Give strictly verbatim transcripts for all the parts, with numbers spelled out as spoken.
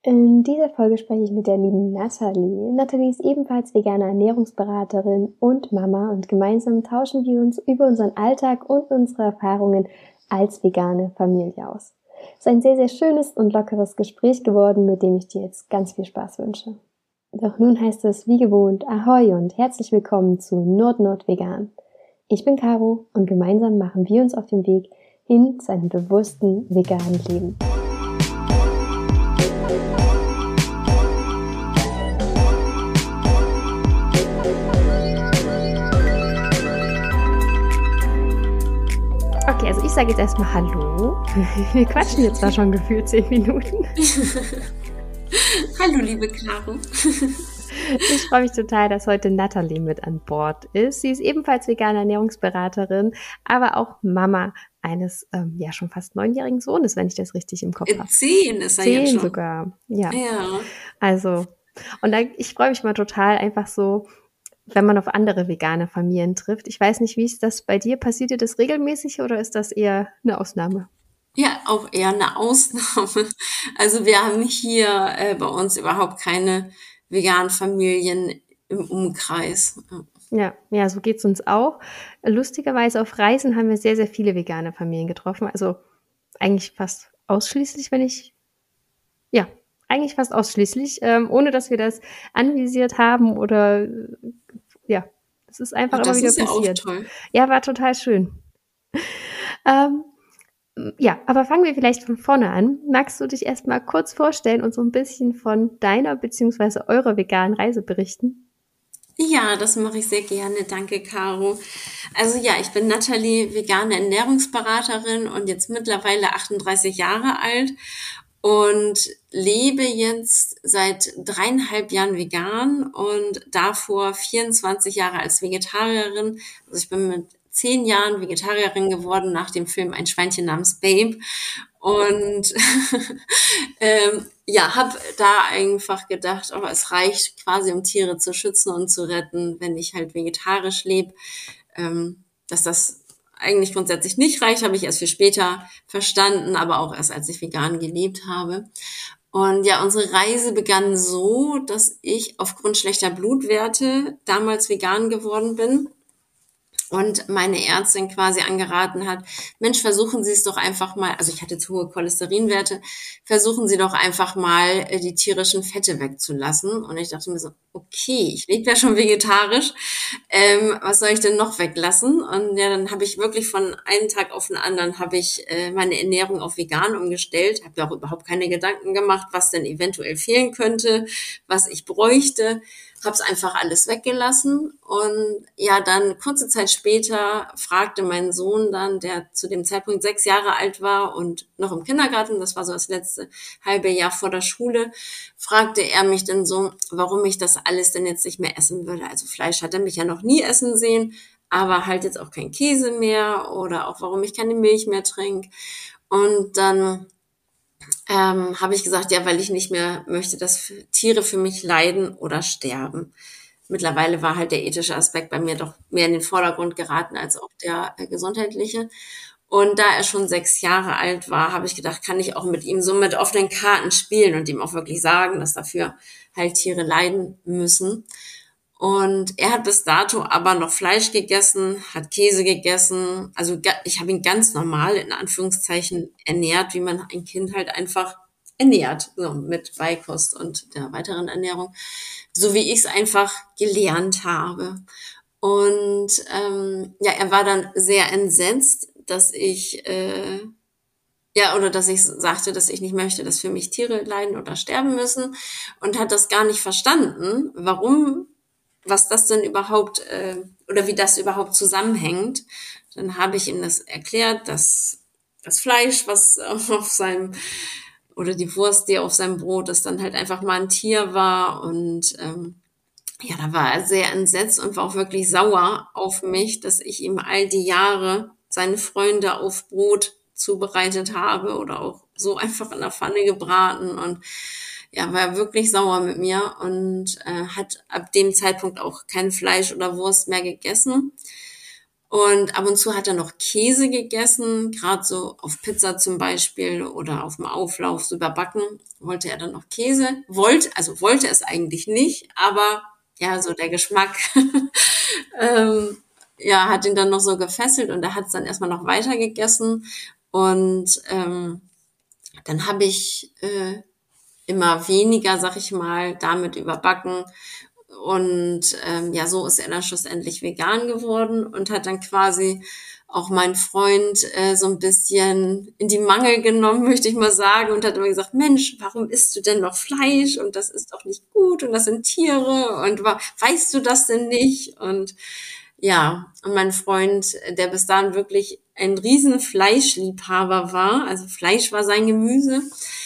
In dieser Folge spreche ich mit der lieben Nathalie. Nathalie ist ebenfalls vegane Ernährungsberaterin und Mama und gemeinsam tauschen wir uns über unseren Alltag und unsere Erfahrungen als vegane Familie aus. Es ist ein sehr, sehr schönes und lockeres Gespräch geworden, mit dem ich dir jetzt ganz viel Spaß wünsche. Doch nun heißt es wie gewohnt Ahoi und herzlich willkommen zu Nord-Nord-Vegan. Ich bin Caro und gemeinsam machen wir uns auf den Weg hin zu einem bewussten veganen Leben. Okay, also ich sage jetzt erstmal Hallo. Wir quatschen jetzt zwar schon gefühlt zehn Minuten. Hallo, liebe Caro. Ich freue mich total, dass heute Nathalie mit an Bord ist. Sie ist ebenfalls vegane Ernährungsberaterin, aber auch Mama eines ähm, ja schon fast neunjährigen Sohnes, wenn ich das richtig im Kopf habe. Zehn ist er Zehn jetzt schon. sogar, ja. Ja. Also, und da, ich freue mich mal total einfach so, wenn man auf andere vegane Familien trifft. Ich weiß nicht, wie ist das bei dir? Passiert dir das regelmäßig oder ist das eher eine Ausnahme? Ja, auch eher eine Ausnahme. Also wir haben hier äh, bei uns überhaupt keine veganen Familien im Umkreis. Ja, ja, so geht's uns auch. Lustigerweise auf Reisen haben wir sehr, sehr viele vegane Familien getroffen. Also eigentlich fast ausschließlich, wenn ich, ja, eigentlich fast ausschließlich, ähm, ohne dass wir das anvisiert haben oder, ja, es ist einfach Und immer wieder das ist ja passiert. auch toll. Ja, war total schön. ähm, ja, aber fangen wir vielleicht von vorne an. Magst du dich erstmal kurz vorstellen und so ein bisschen von deiner bzw. eurer veganen Reise berichten? Ja, das mache ich sehr gerne. Danke, Caro. Also ja, ich bin Nathalie, vegane Ernährungsberaterin und jetzt mittlerweile achtunddreißig Jahre alt und lebe jetzt seit dreieinhalb Jahren vegan und davor vierundzwanzig Jahre als Vegetarierin. Also ich bin mit zehn Jahren Vegetarierin geworden nach dem Film Ein Schweinchen namens Babe. Und ähm, ja, habe da einfach gedacht, oh, es reicht quasi, um Tiere zu schützen und zu retten, wenn ich halt vegetarisch lebe. Ähm, dass das eigentlich grundsätzlich nicht reicht, habe ich erst viel später verstanden, aber auch erst, als ich vegan gelebt habe. Und ja, unsere Reise begann so, dass ich aufgrund schlechter Blutwerte damals vegan geworden bin. Und meine Ärztin quasi angeraten hat, Mensch, versuchen Sie es doch einfach mal, also ich hatte zu hohe Cholesterinwerte, versuchen Sie doch einfach mal, die tierischen Fette wegzulassen. Und ich dachte mir so, okay, ich lebe ja schon vegetarisch, ähm, was soll ich denn noch weglassen? Und ja, dann habe ich wirklich von einem Tag auf den anderen habe ich äh, meine Ernährung auf vegan umgestellt, habe mir auch überhaupt keine Gedanken gemacht, was denn eventuell fehlen könnte, was ich bräuchte. Habe es einfach alles weggelassen und ja, dann kurze Zeit später fragte mein Sohn dann, der zu dem Zeitpunkt sechs Jahre alt war und noch im Kindergarten, das war so das letzte halbe Jahr vor der Schule, fragte er mich dann so, warum ich das alles denn jetzt nicht mehr essen würde. Also Fleisch hat er mich ja noch nie essen sehen, aber halt jetzt auch kein Käse mehr oder auch warum ich keine Milch mehr trinke. Und dann Ähm, habe ich gesagt, ja, weil ich nicht mehr möchte, dass Tiere für mich leiden oder sterben. Mittlerweile war halt der ethische Aspekt bei mir doch mehr in den Vordergrund geraten als auch der äh, gesundheitliche. Und da er schon sechs Jahre alt war, habe ich gedacht, kann ich auch mit ihm so mit offenen Karten spielen und ihm auch wirklich sagen, dass dafür halt Tiere leiden müssen. Und er hat bis dato aber noch Fleisch gegessen, hat Käse gegessen. Also ich habe ihn ganz normal in Anführungszeichen ernährt, wie man ein Kind halt einfach ernährt, so mit Beikost und der weiteren Ernährung, so wie ich es einfach gelernt habe. Und ähm, ja, er war dann sehr entsetzt, dass ich äh, ja, oder dass ich sagte, dass ich nicht möchte, dass für mich Tiere leiden oder sterben müssen und hat das gar nicht verstanden, warum was das denn überhaupt äh, oder wie das überhaupt zusammenhängt. Dann habe ich ihm das erklärt, dass das Fleisch, was auf seinem oder die Wurst, die auf seinem Brot ist, dann halt einfach mal ein Tier war. Und ähm, ja, da war er sehr entsetzt und war auch wirklich sauer auf mich, dass ich ihm all die Jahre seine Freunde auf Brot zubereitet habe oder auch so einfach in der Pfanne gebraten. Und ja, war wirklich sauer mit mir und äh, hat ab dem Zeitpunkt auch kein Fleisch oder Wurst mehr gegessen. Und ab und zu hat er noch Käse gegessen, gerade so auf Pizza zum Beispiel oder auf dem Auflauf so überbacken, wollte er dann noch Käse. Wollte, also wollte es eigentlich nicht, aber ja, so der Geschmack ähm, ja, hat ihn dann noch so gefesselt und er hat es dann erstmal noch weiter gegessen. Und ähm, dann habe ich äh, immer weniger, sag ich mal, damit überbacken. Und ähm, ja, so ist er dann schlussendlich vegan geworden und hat dann quasi auch meinen Freund äh, so ein bisschen in die Mangel genommen, möchte ich mal sagen, und hat immer gesagt, Mensch, warum isst du denn noch Fleisch? Und das ist doch nicht gut und das sind Tiere und wa- weißt du das denn nicht? Und ja, und mein Freund, der bis dahin wirklich ein riesen Fleischliebhaber war, also Fleisch war sein Gemüse,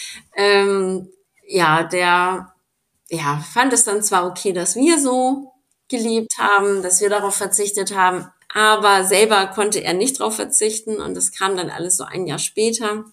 ähm, ja, der ja, fand es dann zwar okay, dass wir so gelebt haben, dass wir darauf verzichtet haben, aber selber konnte er nicht darauf verzichten und das kam dann alles so ein Jahr später.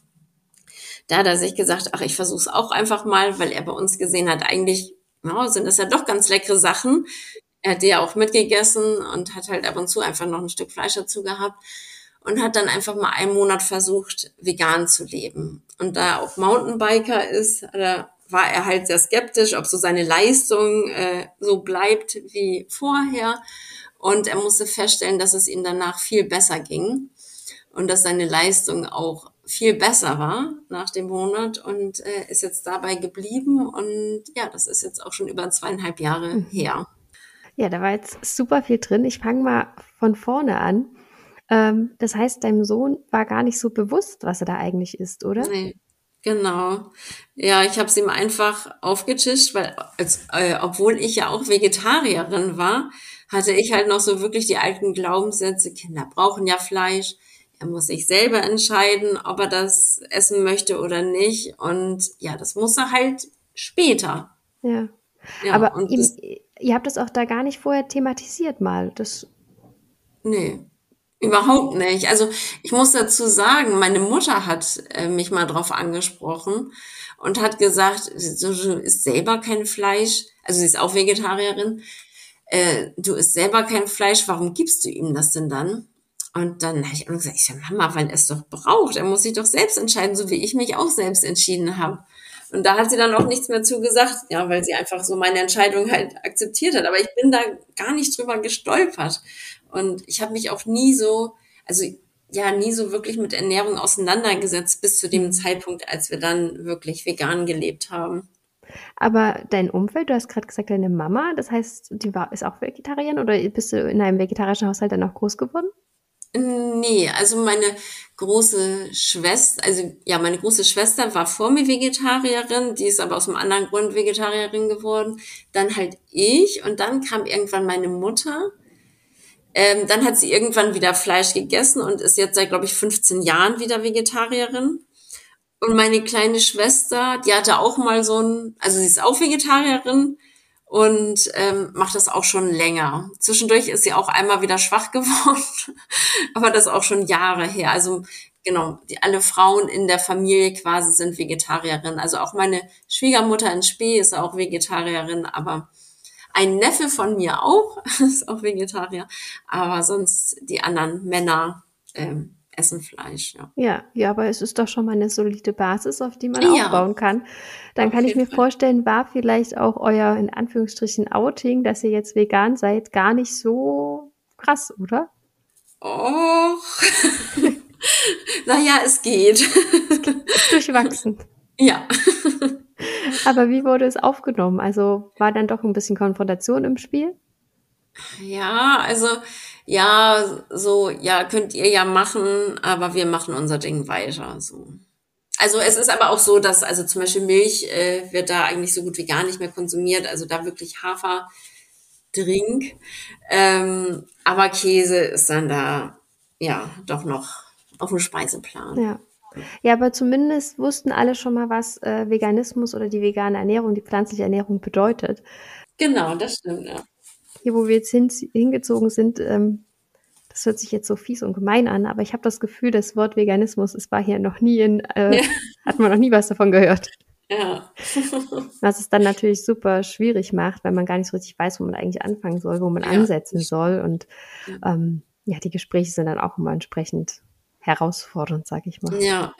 Da hat er sich gesagt, ach, ich versuche es auch einfach mal, weil er bei uns gesehen hat, eigentlich ja, sind das ja doch ganz leckere Sachen. Er hat die ja auch mitgegessen und hat halt ab und zu einfach noch ein Stück Fleisch dazu gehabt und hat dann einfach mal einen Monat versucht, vegan zu leben. Und da er auch Mountainbiker ist, da war er halt sehr skeptisch, ob so seine Leistung äh, so bleibt wie vorher. Und er musste feststellen, dass es ihm danach viel besser ging und dass seine Leistung auch viel besser war nach dem Monat und äh, ist jetzt dabei geblieben. Und ja, das ist jetzt auch schon über zweieinhalb Jahre Mhm. her. Ja, da war jetzt super viel drin. Ich fange mal von vorne an. Ähm, das heißt, deinem Sohn war gar nicht so bewusst, was er da eigentlich isst, oder? Nee, genau. Ja, ich habe es ihm einfach aufgetischt, weil als, äh, obwohl ich ja auch Vegetarierin war, hatte ich halt noch so wirklich die alten Glaubenssätze, Kinder brauchen ja Fleisch, er muss sich selber entscheiden, ob er das essen möchte oder nicht. Und ja, das muss er halt später. Ja. Ja, Aber und ihm, das, ihr habt das auch da gar nicht vorher thematisiert mal. Das, nee. Überhaupt nicht. Also ich muss dazu sagen, meine Mutter hat äh, mich mal drauf angesprochen und hat gesagt, du, du isst selber kein Fleisch, also sie ist auch Vegetarierin, äh, du isst selber kein Fleisch, warum gibst du ihm das denn dann? Und dann habe ich immer gesagt, ich sag, Mama, weil er es doch braucht, er muss sich doch selbst entscheiden, so wie ich mich auch selbst entschieden habe. Und da hat sie dann auch nichts mehr zu gesagt, ja, weil sie einfach so meine Entscheidung halt akzeptiert hat. Aber ich bin da gar nicht drüber gestolpert. Und ich habe mich auch nie so, also ja, nie so wirklich mit Ernährung auseinandergesetzt bis zu dem mhm. Zeitpunkt, als wir dann wirklich vegan gelebt haben. Aber dein Umfeld, du hast gerade gesagt, deine Mama, das heißt, die war, ist auch Vegetarierin oder bist du in einem vegetarischen Haushalt dann auch groß geworden? Nee, also meine große Schwester, also ja, meine große Schwester war vor mir Vegetarierin, die ist aber aus einem anderen Grund Vegetarierin geworden. Dann halt ich und dann kam irgendwann meine Mutter. Ähm, dann hat sie irgendwann wieder Fleisch gegessen und ist jetzt seit, glaube ich, fünfzehn Jahren wieder Vegetarierin. Und meine kleine Schwester, die hatte auch mal so ein, also sie ist auch Vegetarierin und ähm, macht das auch schon länger. Zwischendurch ist sie auch einmal wieder schwach geworden, aber das ist auch schon Jahre her. Also genau, die, alle Frauen in der Familie quasi sind Vegetarierinnen. Also auch meine Schwiegermutter in Spee ist auch Vegetarierin, aber ein Neffe von mir auch, ist auch Vegetarier, aber sonst die anderen Männer ähm, essen Fleisch, ja. Ja, ja, aber es ist doch schon mal eine solide Basis, auf die man Ja, aufbauen kann. Dann auf kann ich jeden mir Fall. vorstellen, war vielleicht auch euer, in Anführungsstrichen, Outing, dass ihr jetzt vegan seid, gar nicht so krass, oder? Och, naja, es geht. Es ge- ist durchwachsen. Ja. Aber wie wurde es aufgenommen? Also war dann doch ein bisschen Konfrontation im Spiel? Ja, also, ja, so, ja, könnt ihr ja machen, aber wir machen unser Ding weiter, so. Also es ist aber auch so, dass also zum Beispiel Milch äh, wird da eigentlich so gut wie gar nicht mehr konsumiert, also da wirklich Haferdrink. Ähm, aber Käse ist dann da ja doch noch auf dem Speiseplan. Ja. Ja, aber zumindest wussten alle schon mal, was äh, Veganismus oder die vegane Ernährung, die pflanzliche Ernährung bedeutet. Genau, das stimmt, ja. Hier, wo wir jetzt hin, hingezogen sind, ähm, das hört sich jetzt so fies und gemein an, aber ich habe das Gefühl, das Wort Veganismus, es war hier noch nie in, äh, Ja. hat man noch nie was davon gehört. Ja. Was es dann natürlich super schwierig macht, weil man gar nicht so richtig weiß, wo man eigentlich anfangen soll, wo man Ja. ansetzen soll. Und Ja. ähm, ja, die Gespräche sind dann auch immer entsprechend herausfordernd, sag ich mal. Ja.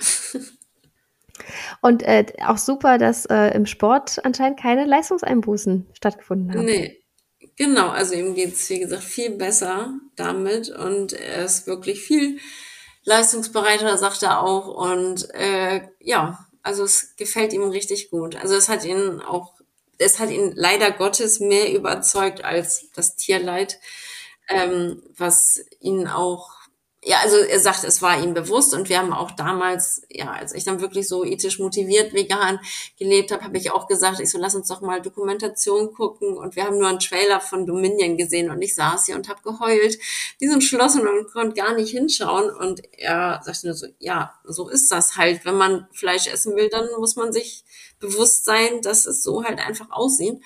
Und äh, auch super, dass äh, im Sport anscheinend keine Leistungseinbußen stattgefunden haben. Nee, genau. Also ihm geht's, wie gesagt, viel besser damit und er ist wirklich viel leistungsbereiter, sagt er auch. Und äh, ja, also es gefällt ihm richtig gut. Also es hat ihn auch, es hat ihn leider Gottes mehr überzeugt als das Tierleid, ähm, was ihn auch, ja, also er sagt, es war ihm bewusst und wir haben auch damals, ja, als ich dann wirklich so ethisch motiviert vegan gelebt habe, habe ich auch gesagt, ich so, lass uns doch mal Dokumentation gucken und wir haben nur einen Trailer von Dominion gesehen und ich saß hier und habe geheult, wie so ein Schloss und konnte gar nicht hinschauen und er sagte nur so, ja, so ist das halt, wenn man Fleisch essen will, dann muss man sich bewusst sein, dass es so halt einfach aussieht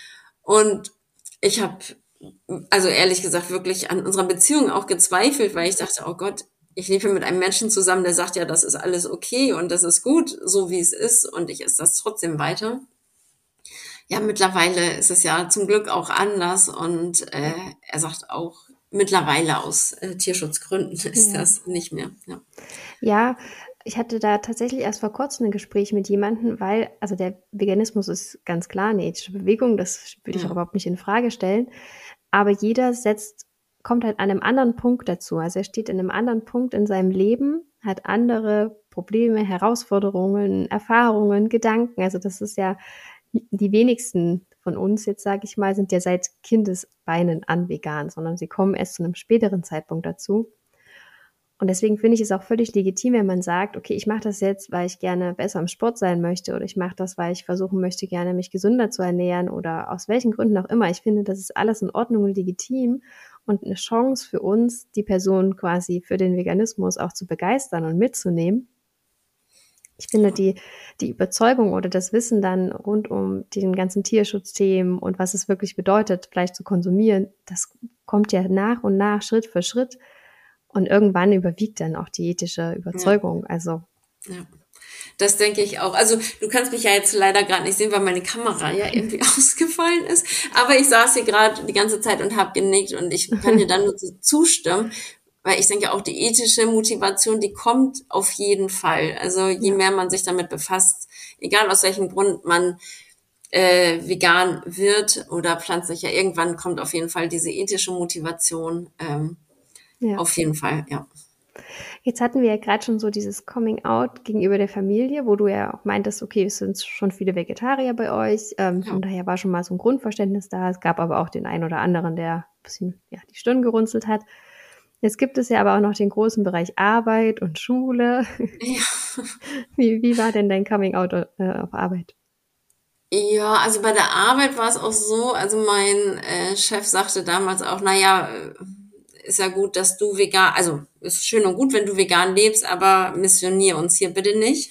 und ich habe also ehrlich gesagt wirklich an unserer Beziehung auch gezweifelt, weil ich dachte, oh Gott, ich lebe mit einem Menschen zusammen, der sagt ja, das ist alles okay und das ist gut, so wie es ist und ich esse das trotzdem weiter. Ja, mittlerweile ist es ja zum Glück auch anders und äh, er sagt auch, mittlerweile aus äh, Tierschutzgründen ist Ja. das nicht mehr. Ja. Ja, ich hatte da tatsächlich erst vor kurzem ein Gespräch mit jemandem, weil, also der Veganismus ist ganz klar eine ethische Bewegung, das würde ich auch Ja. überhaupt nicht in Frage stellen. Aber jeder setzt, kommt halt an einem anderen Punkt dazu. Also er steht in einem anderen Punkt in seinem Leben, hat andere Probleme, Herausforderungen, Erfahrungen, Gedanken. Also das ist ja, die wenigsten von uns jetzt, sage ich mal, sind ja seit Kindesbeinen an vegan, sondern sie kommen erst zu einem späteren Zeitpunkt dazu. Und deswegen finde ich es auch völlig legitim, wenn man sagt, okay, ich mache das jetzt, weil ich gerne besser im Sport sein möchte oder ich mache das, weil ich versuchen möchte, gerne mich gesünder zu ernähren oder aus welchen Gründen auch immer. Ich finde, das ist alles in Ordnung und legitim und eine Chance für uns, die Person quasi für den Veganismus auch zu begeistern und mitzunehmen. Ich finde, die, die Überzeugung oder das Wissen dann rund um den ganzen Tierschutzthemen und was es wirklich bedeutet, Fleisch zu konsumieren, das kommt ja nach und nach, Schritt für Schritt. Und irgendwann überwiegt dann auch die ethische Überzeugung. Ja. Also Ja. Das denke ich auch. Also du kannst mich ja jetzt leider gerade nicht sehen, weil meine Kamera ja irgendwie ausgefallen ist. Aber ich saß hier gerade die ganze Zeit und habe genickt und ich kann dir dann nur zustimmen, weil ich denke auch die ethische Motivation, die kommt auf jeden Fall. Also je ja. mehr man sich damit befasst, egal aus welchem Grund man äh, vegan wird oder pflanzlich, ja irgendwann kommt auf jeden Fall diese ethische Motivation. Ähm, ja. Auf jeden Fall, ja. Jetzt hatten wir ja gerade schon so dieses Coming Out gegenüber der Familie, wo du ja auch meintest, okay, es sind schon viele Vegetarier bei euch. Ähm, Ja. Von daher war schon mal so ein Grundverständnis da. Es gab aber auch den einen oder anderen, der ein bisschen ja, die Stirn gerunzelt hat. Jetzt gibt es ja aber auch noch den großen Bereich Arbeit und Schule. Ja. Wie, wie war denn dein Coming Out äh, auf Arbeit? Ja, also bei der Arbeit war es auch so, also mein äh, Chef sagte damals auch, naja, ist ja gut, dass du vegan, also ist schön und gut, wenn du vegan lebst, aber missionier uns hier bitte nicht.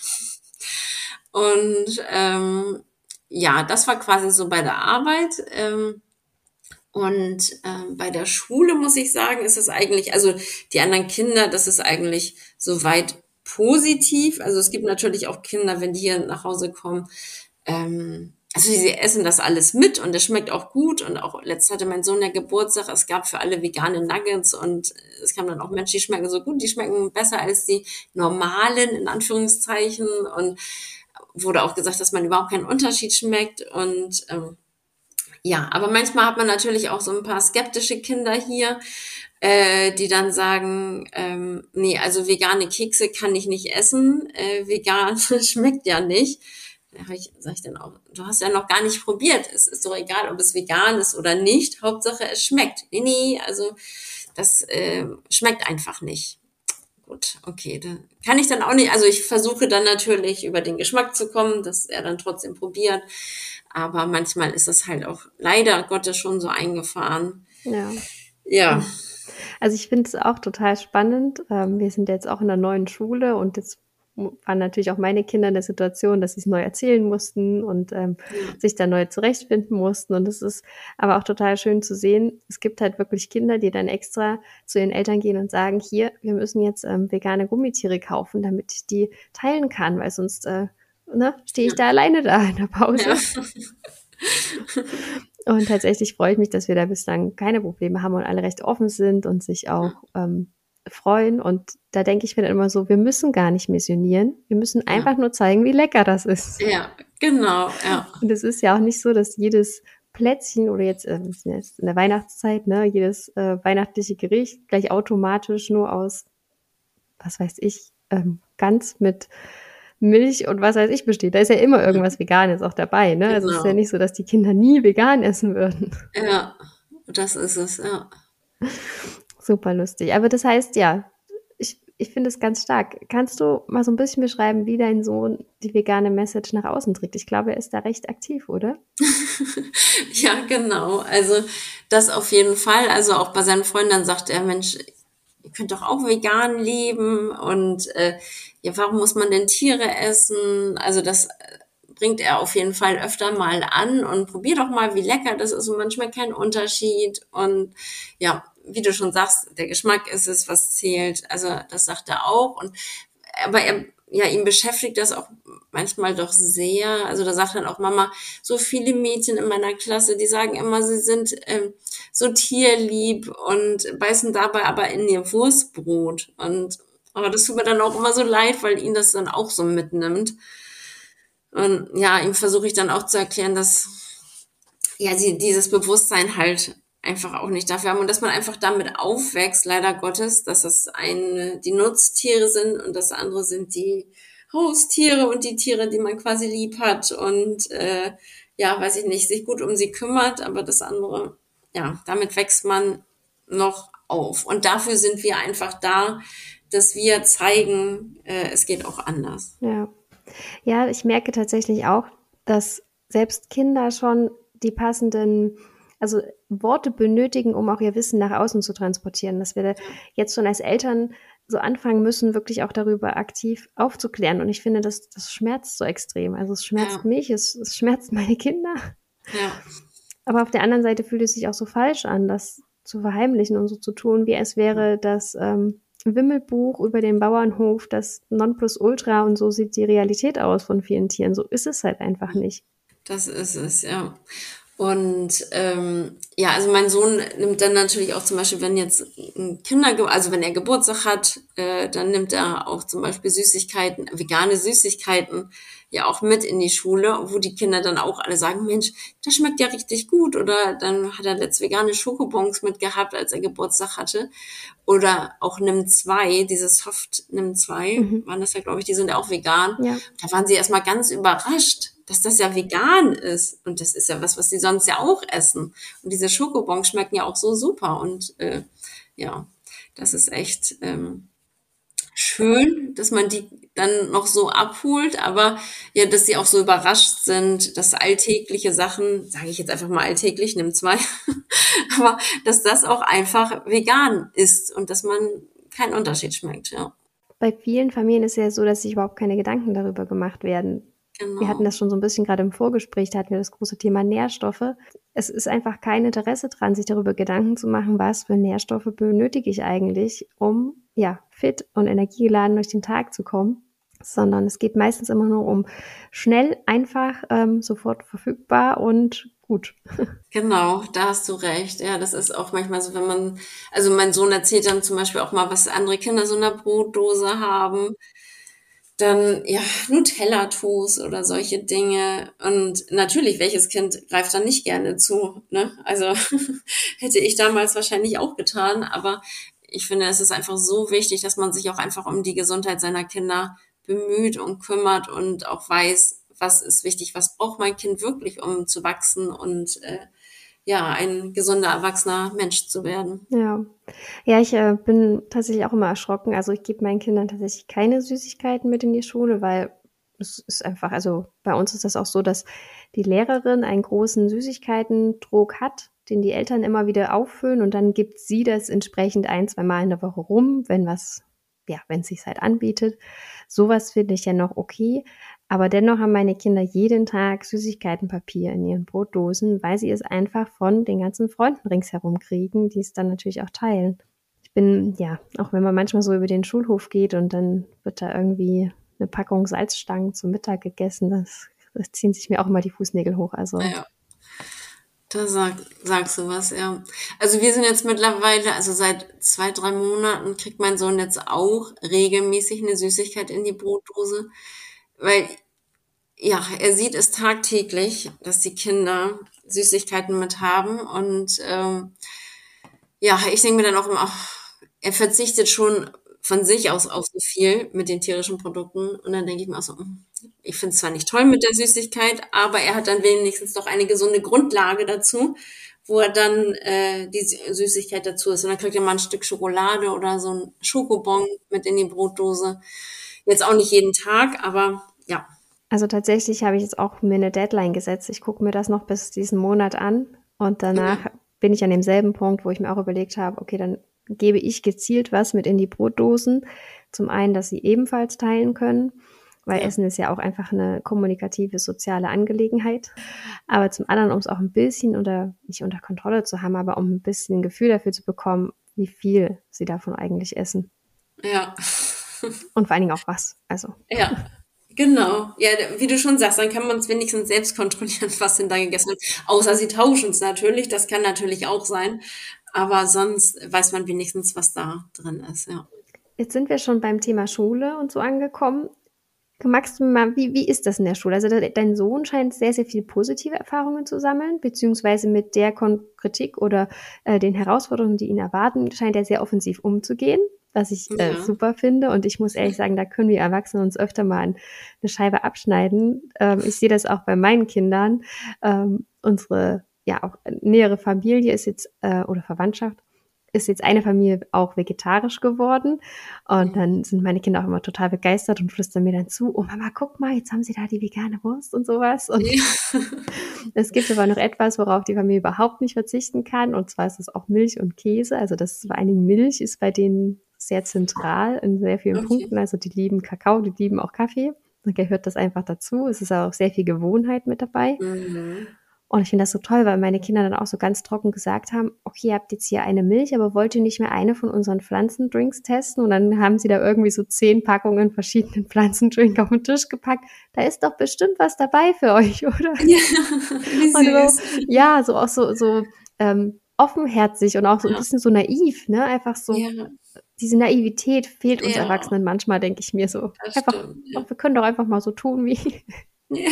Und ähm, ja, das war quasi so bei der Arbeit. Ähm, und ähm, bei der Schule muss ich sagen, ist es eigentlich, also die anderen Kinder, das ist eigentlich soweit positiv. Also es gibt natürlich auch Kinder, wenn die hier nach Hause kommen, ähm, also sie essen das alles mit und es schmeckt auch gut und auch letztes hatte mein Sohn ja Geburtstag, es gab für alle vegane Nuggets und es kamen dann auch Menschen, die schmecken so gut, die schmecken besser als die normalen, in Anführungszeichen, und wurde auch gesagt, dass man überhaupt keinen Unterschied schmeckt und ähm, ja, aber manchmal hat man natürlich auch so ein paar skeptische Kinder hier, äh, die dann sagen, ähm, nee, also vegane Kekse kann ich nicht essen, äh, vegan schmeckt ja nicht. Da ich, sag ich dann auch, du hast ja noch gar nicht probiert. Es ist doch egal, ob es vegan ist oder nicht. Hauptsache, es schmeckt. Nee, nee, also das äh, schmeckt einfach nicht. Gut, okay, dann kann ich dann auch nicht, also ich versuche dann natürlich über den Geschmack zu kommen, dass er dann trotzdem probiert. Aber manchmal ist es halt auch leider Gottes schon so eingefahren. Ja. Ja. Also ich finde es auch total spannend. Ähm, wir sind jetzt auch in einer neuen Schule und jetzt waren natürlich auch meine Kinder in der Situation, dass sie es neu erzählen mussten und ähm, Ja. sich da neu zurechtfinden mussten. Und es ist aber auch total schön zu sehen. Es gibt halt wirklich Kinder, die dann extra zu ihren Eltern gehen und sagen, hier, wir müssen jetzt ähm, vegane Gummitiere kaufen, damit ich die teilen kann, weil sonst äh, ne, stehe ich Ja. da alleine da in der Pause. Ja. Und tatsächlich freue ich mich, dass wir da bislang keine Probleme haben und alle recht offen sind und sich auch ähm, freuen. Und da denke ich mir dann immer so, wir müssen gar nicht missionieren. Wir müssen Ja, einfach nur zeigen, wie lecker das ist. ja, genau, ja. Und es ist ja auch nicht so, dass jedes Plätzchen oder jetzt, äh, wir sind jetzt in der Weihnachtszeit, ne, jedes äh, weihnachtliche Gericht gleich automatisch nur aus, was weiß ich, ähm, ganz mit Milch und was weiß ich besteht. Da ist ja immer irgendwas Veganes auch dabei, ne? Also es ist ja Genau. nicht so, dass die Kinder nie vegan essen würden. Ja, das ist es, ja. Super lustig. Aber das heißt, ja, ich, ich finde es ganz stark. Kannst du mal so ein bisschen beschreiben, wie dein Sohn die vegane Message nach außen trägt? Ich glaube, er ist da recht aktiv, oder? Ja, genau. Also das auf jeden Fall. Also auch bei seinen Freunden sagt er, Mensch, ihr könnt doch auch vegan leben und äh, ja, warum muss man denn Tiere essen? Also das bringt er auf jeden Fall öfter mal an und probier doch mal, wie lecker das ist und man schmeckt keinen Unterschied und ja, wie du schon sagst, der Geschmack ist es, was zählt. Also das sagt er auch und aber er ja, ihn beschäftigt das auch manchmal doch sehr. Also da sagt dann auch Mama, so viele Mädchen in meiner Klasse, die sagen immer, sie sind ähm, so tierlieb und beißen dabei aber in ihr Wurstbrot. Und aber das tut mir dann auch immer so leid, weil ihn das dann auch so mitnimmt. Und ja, ihm versuche ich dann auch zu erklären, dass ja sie dieses Bewusstsein halt einfach auch nicht dafür haben und dass man einfach damit aufwächst, leider Gottes, dass das eine die Nutztiere sind und das andere sind die Haustiere und die Tiere, die man quasi lieb hat und äh, ja, weiß ich nicht, sich gut um sie kümmert, aber das andere, ja, damit wächst man noch auf. Und dafür sind wir einfach da, dass wir zeigen, äh, es geht auch anders. Ja. Ja, ich merke tatsächlich auch, dass selbst Kinder schon die passenden, also Worte benötigen, um auch ihr Wissen nach außen zu transportieren. Dass wir jetzt schon als Eltern so anfangen müssen, wirklich auch darüber aktiv aufzuklären. Und ich finde, das, das schmerzt so extrem. Also es schmerzt Ja, mich, es, es schmerzt meine Kinder. ja, Aber auf der anderen Seite fühlt es sich auch so falsch an, das zu verheimlichen und so zu tun, wie es wäre das ähm, Wimmelbuch über den Bauernhof, das Nonplusultra und so sieht die Realität aus von vielen Tieren. So ist es halt einfach nicht. das ist es, ja. Und ähm, ja, also mein Sohn nimmt dann natürlich auch zum Beispiel, wenn jetzt ein Kinder, also wenn er Geburtstag hat, äh, dann nimmt er auch zum Beispiel Süßigkeiten, vegane Süßigkeiten ja auch mit in die Schule, wo die Kinder dann auch alle sagen, Mensch, das schmeckt ja richtig gut. Oder dann hat er letzt vegane Schokobons mitgehabt, als er Geburtstag hatte. Oder auch Nimm zwei, diese Soft Nimm zwei, Mhm. waren das ja, glaube ich, die sind ja auch vegan. Ja, Da waren sie erstmal ganz überrascht, dass das ja vegan ist. Und das ist ja was, was sie sonst ja auch essen. Und diese Schokobons schmecken ja auch so super. Und äh, ja, das ist echt ähm, schön, dass man die dann noch so abholt, aber ja, dass sie auch so überrascht sind, dass alltägliche Sachen, sage ich jetzt einfach mal alltäglich, nimm zwei, aber dass das auch einfach vegan ist und dass man keinen Unterschied schmeckt, ja. bei vielen Familien ist es ja so, dass sich überhaupt keine Gedanken darüber gemacht werden. Wir hatten Genau. das schon so ein bisschen gerade im Vorgespräch, da hatten wir das große Thema Nährstoffe. Es ist einfach kein Interesse dran, sich darüber Gedanken zu machen, was für Nährstoffe benötige ich eigentlich, um ja fit und energiegeladen durch den Tag zu kommen, sondern es geht meistens immer nur um schnell, einfach, ähm, sofort verfügbar und gut. Genau, da hast du recht. Ja, das ist auch manchmal so, wenn man, also mein Sohn erzählt dann zum Beispiel auch mal, was andere Kinder so in der Brotdose haben. Dann, ja, Nutella-Toast oder solche Dinge. Und natürlich, welches Kind greift dann nicht gerne zu, ne? Also hätte ich damals wahrscheinlich auch getan. Aber ich finde, es ist einfach so wichtig, dass man sich auch einfach um die Gesundheit seiner Kinder bemüht und kümmert und auch weiß, was ist wichtig, was braucht mein Kind wirklich, um zu wachsen und äh, ja, ein gesunder, erwachsener Mensch zu werden. Ja. Ja, ich, äh, bin tatsächlich auch immer erschrocken. Also, ich gebe meinen Kindern tatsächlich keine Süßigkeiten mit in die Schule, weil es ist einfach, also, bei uns ist das auch so, dass die Lehrerin einen großen Süßigkeitendruck hat, den die Eltern immer wieder auffüllen und dann gibt sie das entsprechend ein, zwei Mal in der Woche rum, wenn was ja, wenn's sich halt anbietet. Sowas finde ich ja noch okay, aber dennoch haben meine Kinder jeden Tag Süßigkeitenpapier in ihren Brotdosen, weil sie es einfach von den ganzen Freunden ringsherum kriegen, die es dann natürlich auch teilen. Ich bin, ja, auch wenn man manchmal so über den Schulhof geht und dann wird da irgendwie eine Packung Salzstangen zum Mittag gegessen, das, das ziehen sich mir auch immer die Fußnägel hoch. Also Ja, Da sag, sagst du was, ja. Also wir sind jetzt mittlerweile, also seit zwei, drei Monaten kriegt mein Sohn jetzt auch regelmäßig eine Süßigkeit in die Brotdose, weil, ja, er sieht es tagtäglich, dass die Kinder Süßigkeiten mit haben und ähm, ja, ich denke mir dann auch immer, ach, er verzichtet schon von sich aus auf so viel mit den tierischen Produkten und dann denke ich mir auch so, hm, ich finde es zwar nicht toll mit der Süßigkeit, aber er hat dann wenigstens doch eine gesunde Grundlage dazu, wo er dann äh, die Sü- Süßigkeit dazu ist. Und dann kriegt er mal ein Stück Schokolade oder so ein Schokobon mit in die Brotdose. Jetzt auch nicht jeden Tag, aber ja. Also tatsächlich habe ich jetzt auch mir eine Deadline gesetzt. Ich gucke mir das noch bis diesen Monat an und danach Ja, bin ich an demselben Punkt, wo ich mir auch überlegt habe, okay, dann gebe ich gezielt was mit in die Brotdosen. Zum einen, dass sie ebenfalls teilen können, weil ja, Essen ist ja auch einfach eine kommunikative, soziale Angelegenheit. Aber zum anderen, um es auch ein bisschen unter, nicht unter Kontrolle zu haben, aber um ein bisschen ein Gefühl dafür zu bekommen, wie viel sie davon eigentlich essen. ja. Und vor allen Dingen auch was. Also, Ja, genau. Ja, wie du schon sagst, dann kann man es wenigstens selbst kontrollieren, was denn da gegessen wird. Außer sie tauschen es natürlich, das kann natürlich auch sein. Aber sonst weiß man wenigstens, was da drin ist, ja. jetzt sind wir schon beim Thema Schule und so angekommen. Magst du mal, wie, wie ist das in der Schule? Also de- dein Sohn scheint sehr, sehr viele positive Erfahrungen zu sammeln, beziehungsweise mit der Kon Kritik oder äh, den Herausforderungen, die ihn erwarten, scheint er sehr offensiv umzugehen, was ich äh, Ja, super finde. Und ich muss ehrlich sagen, da können wir Erwachsene uns öfter mal an eine Scheibe abschneiden. Ähm, ich sehe das auch bei meinen Kindern. Ähm, unsere, ja, auch nähere Familie ist jetzt, äh, oder Verwandtschaft, ist jetzt eine Familie auch vegetarisch geworden. Und mhm. dann sind meine Kinder auch immer total begeistert und flüstern mir dann zu, oh Mama, guck mal, jetzt haben sie da die vegane Wurst und sowas. Und Ja, es gibt aber noch etwas, worauf die Familie überhaupt nicht verzichten kann. Und zwar ist es auch Milch und Käse. Also das vor allen Dingen Milch ist bei denen sehr zentral in sehr vielen okay. Punkten. Also die lieben Kakao, die lieben auch Kaffee. Da gehört das einfach dazu. Es ist auch sehr viel Gewohnheit mit dabei. Mhm. Und ich finde das so toll, weil meine Kinder dann auch so ganz trocken gesagt haben, okay, ihr habt jetzt hier eine Milch, aber wollt ihr nicht mehr eine von unseren Pflanzendrinks testen? Und dann haben sie da irgendwie so zehn Packungen verschiedenen Pflanzendrink auf den Tisch gepackt. Da ist doch bestimmt was dabei für euch, oder? Ja, wie Und so, süß. ja, so auch so, so ähm, offenherzig und auch so ein Ja, bisschen so naiv, ne? Einfach so, ja, diese Naivität fehlt uns ja, Erwachsenen manchmal, denke ich mir so. das Einfach, stimmt. Ja. oh, wir können doch einfach mal so tun, wie, Ja.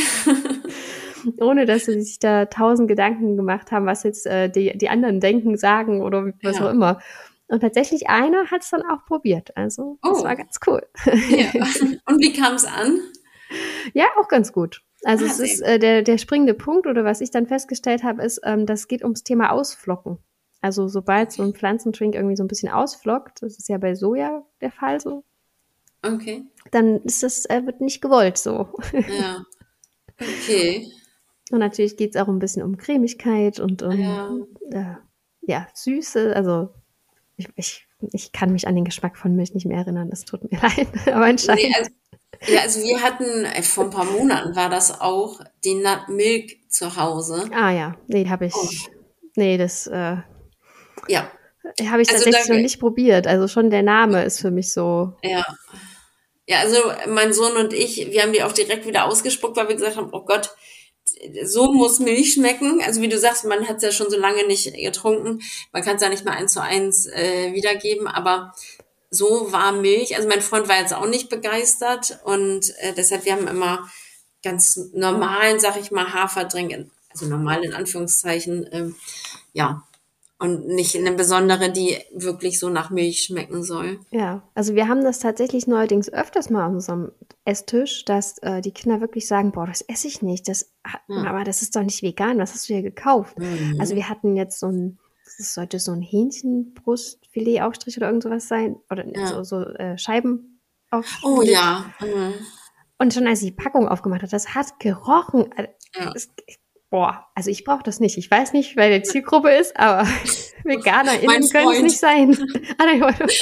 ohne dass sie sich da tausend Gedanken gemacht haben, was jetzt äh, die, die anderen denken, sagen oder was auch Ja. immer. Und tatsächlich einer hat es dann auch probiert. Also das war Oh, ganz cool. ja. Und wie kam es an? Ja, auch ganz gut. Also Ah, es sehr ist gut. äh, der, der springende Punkt oder was ich dann festgestellt habe, ist, ähm, das geht ums Thema Ausflocken. Also sobald so ein Okay. Pflanzendrink irgendwie so ein bisschen ausflockt, das ist ja bei Soja der Fall so, Okay. dann ist das, äh, wird nicht gewollt so. Ja. Okay. Und natürlich geht es auch ein bisschen um Cremigkeit und um Ja. äh, ja, Süße. Also ich, ich, ich kann mich an den Geschmack von Milch nicht mehr erinnern, das tut mir leid. Aber Nee, anscheinend. also, ja, also wir hatten, äh, vor ein paar Monaten war das auch, die Nut Milk zu Hause. Ah ja, nee, habe Oh, ich. Nee, das äh, ja. habe ich Also da, tatsächlich noch nicht probiert. Also schon der Name ist für mich so. ja. Ja, also mein Sohn und ich, wir haben die auch direkt wieder ausgespuckt, weil wir gesagt haben, oh Gott, so muss Milch schmecken. Also wie du sagst, man hat es ja schon so lange nicht getrunken. Man kann es ja nicht mal eins zu eins äh, wiedergeben, aber so war Milch. Also mein Freund war jetzt auch nicht begeistert und äh, deshalb, wir haben immer ganz normalen, sag ich mal, Haferdrink, also normal in Anführungszeichen, ähm, ja, und nicht eine besondere, die wirklich so nach Milch schmecken soll. Ja, also wir haben das tatsächlich neuerdings öfters mal an unserem Esstisch, dass äh, die Kinder wirklich sagen, boah, das esse ich nicht. Das, hat- Ja. Mama, das ist doch nicht vegan. Was hast du hier gekauft? Also Mhm. wir hatten jetzt so ein, das sollte so ein Hähnchenbrustfilet-Aufstrich oder irgend sowas sein. Oder so, Ja. so äh, Oh Scheibenaufschnitt. ja. Mhm. Und schon als sie die Packung aufgemacht hat, das hat gerochen. Also, Ja. es, boah, also ich brauche das nicht. Ich weiß nicht, wer die Zielgruppe ist, aber Mein VeganerInnen können es Freund. nicht sein. Ah, nein, warte.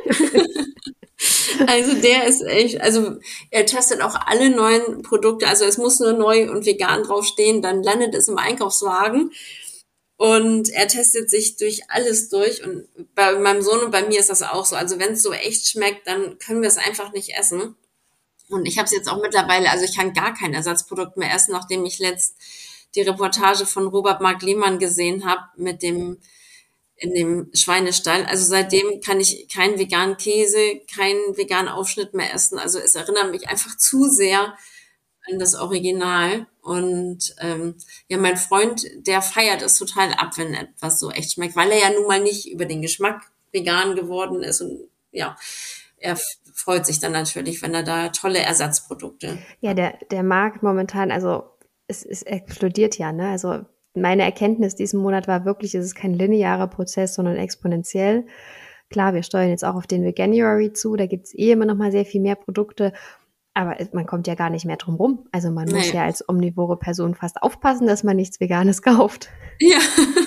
Also der ist echt, also er testet auch alle neuen Produkte. Also es muss nur neu und vegan draufstehen, dann landet es im Einkaufswagen. Und er testet sich durch alles durch. Und bei meinem Sohn und bei mir ist das auch so. Also wenn es so echt schmeckt, dann können wir es einfach nicht essen. Und ich habe es jetzt auch mittlerweile, also ich kann gar kein Ersatzprodukt mehr essen, nachdem ich letzt die Reportage von Robert Mark Lehmann gesehen habe mit dem in dem Schweinestall. Also seitdem kann ich keinen veganen Käse, keinen veganen Aufschnitt mehr essen. Also es erinnert mich einfach zu sehr an das Original. Und ähm, ja, mein Freund, der feiert es total ab, wenn etwas so echt schmeckt, weil er ja nun mal nicht über den Geschmack vegan geworden ist. Und ja, er f- freut sich dann natürlich, wenn er da tolle Ersatzprodukte Ja, hat. der, der Markt momentan, also es, es explodiert ja, ne? Also meine Erkenntnis diesen Monat war wirklich, es ist kein linearer Prozess, sondern exponentiell. Klar, wir steuern jetzt auch auf den Veganuary zu, da gibt's eh immer noch mal sehr viel mehr Produkte, aber es- man kommt ja gar nicht mehr drum rum. Also man muss Nee. ja als omnivore Person fast aufpassen, dass man nichts Veganes kauft. Ja.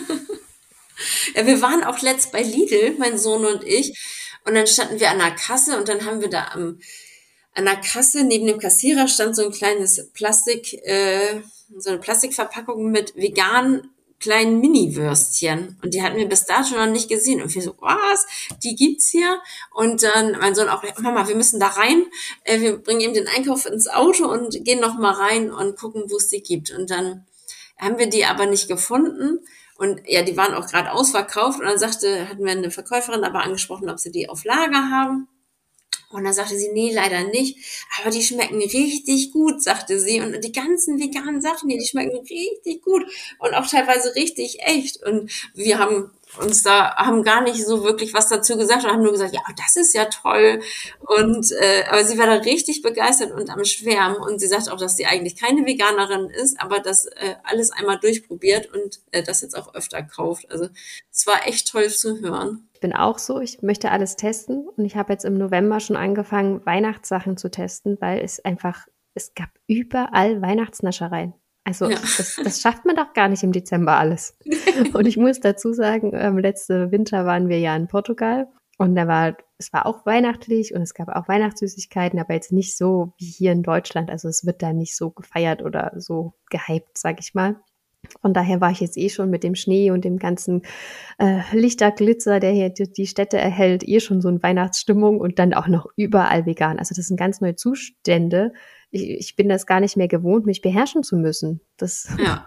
Ja, wir waren auch letzt bei Lidl, mein Sohn und ich, und dann standen wir an der Kasse und dann haben wir da am, an der Kasse neben dem Kassierer stand so ein kleines Plastik, äh, so eine Plastikverpackung mit veganen kleinen Mini-Würstchen. Und die hatten wir bis dato noch nicht gesehen. Und wir so, was? Die gibt's hier? Und dann mein Sohn auch, Mama, wir müssen da rein. Äh, wir bringen eben den Einkauf ins Auto und gehen noch mal rein und gucken, wo es die gibt. Und dann haben wir die aber nicht gefunden. Und ja, die waren auch gerade ausverkauft. Und dann sagte, hatten wir eine Verkäuferin aber angesprochen, ob sie die auf Lager haben. Und dann sagte sie, nee, leider nicht. Aber die schmecken richtig gut, sagte sie. Und die ganzen veganen Sachen hier, die schmecken richtig gut. Und auch teilweise richtig echt. Und wir haben uns da, haben gar nicht so wirklich was dazu gesagt und haben nur gesagt, ja, das ist ja toll. Und, äh, aber sie war da richtig begeistert und am Schwärmen. Und sie sagt auch, dass sie eigentlich keine Veganerin ist, aber das äh, alles einmal durchprobiert und äh, das jetzt auch öfter kauft. Also es war echt toll zu hören. Ich bin auch so, ich möchte alles testen und ich habe jetzt im November schon angefangen, Weihnachtssachen zu testen, weil es einfach, es gab überall Weihnachtsnaschereien. Also Ja. ich, das, das schafft man doch gar nicht im Dezember alles. Und ich muss dazu sagen, ähm, letzte Winter waren wir ja in Portugal und da war, es war auch weihnachtlich und es gab auch Weihnachtssüßigkeiten, aber jetzt nicht so wie hier in Deutschland. Also es wird da nicht so gefeiert oder so gehypt, sag ich mal. Von daher war ich jetzt eh schon mit dem Schnee und dem ganzen äh, Lichterglitzer, der hier die, die Städte erhält, eh schon so eine Weihnachtsstimmung und dann auch noch überall vegan. Also das sind ganz neue Zustände. Ich, ich bin das gar nicht mehr gewohnt, mich beherrschen zu müssen. Das Ja.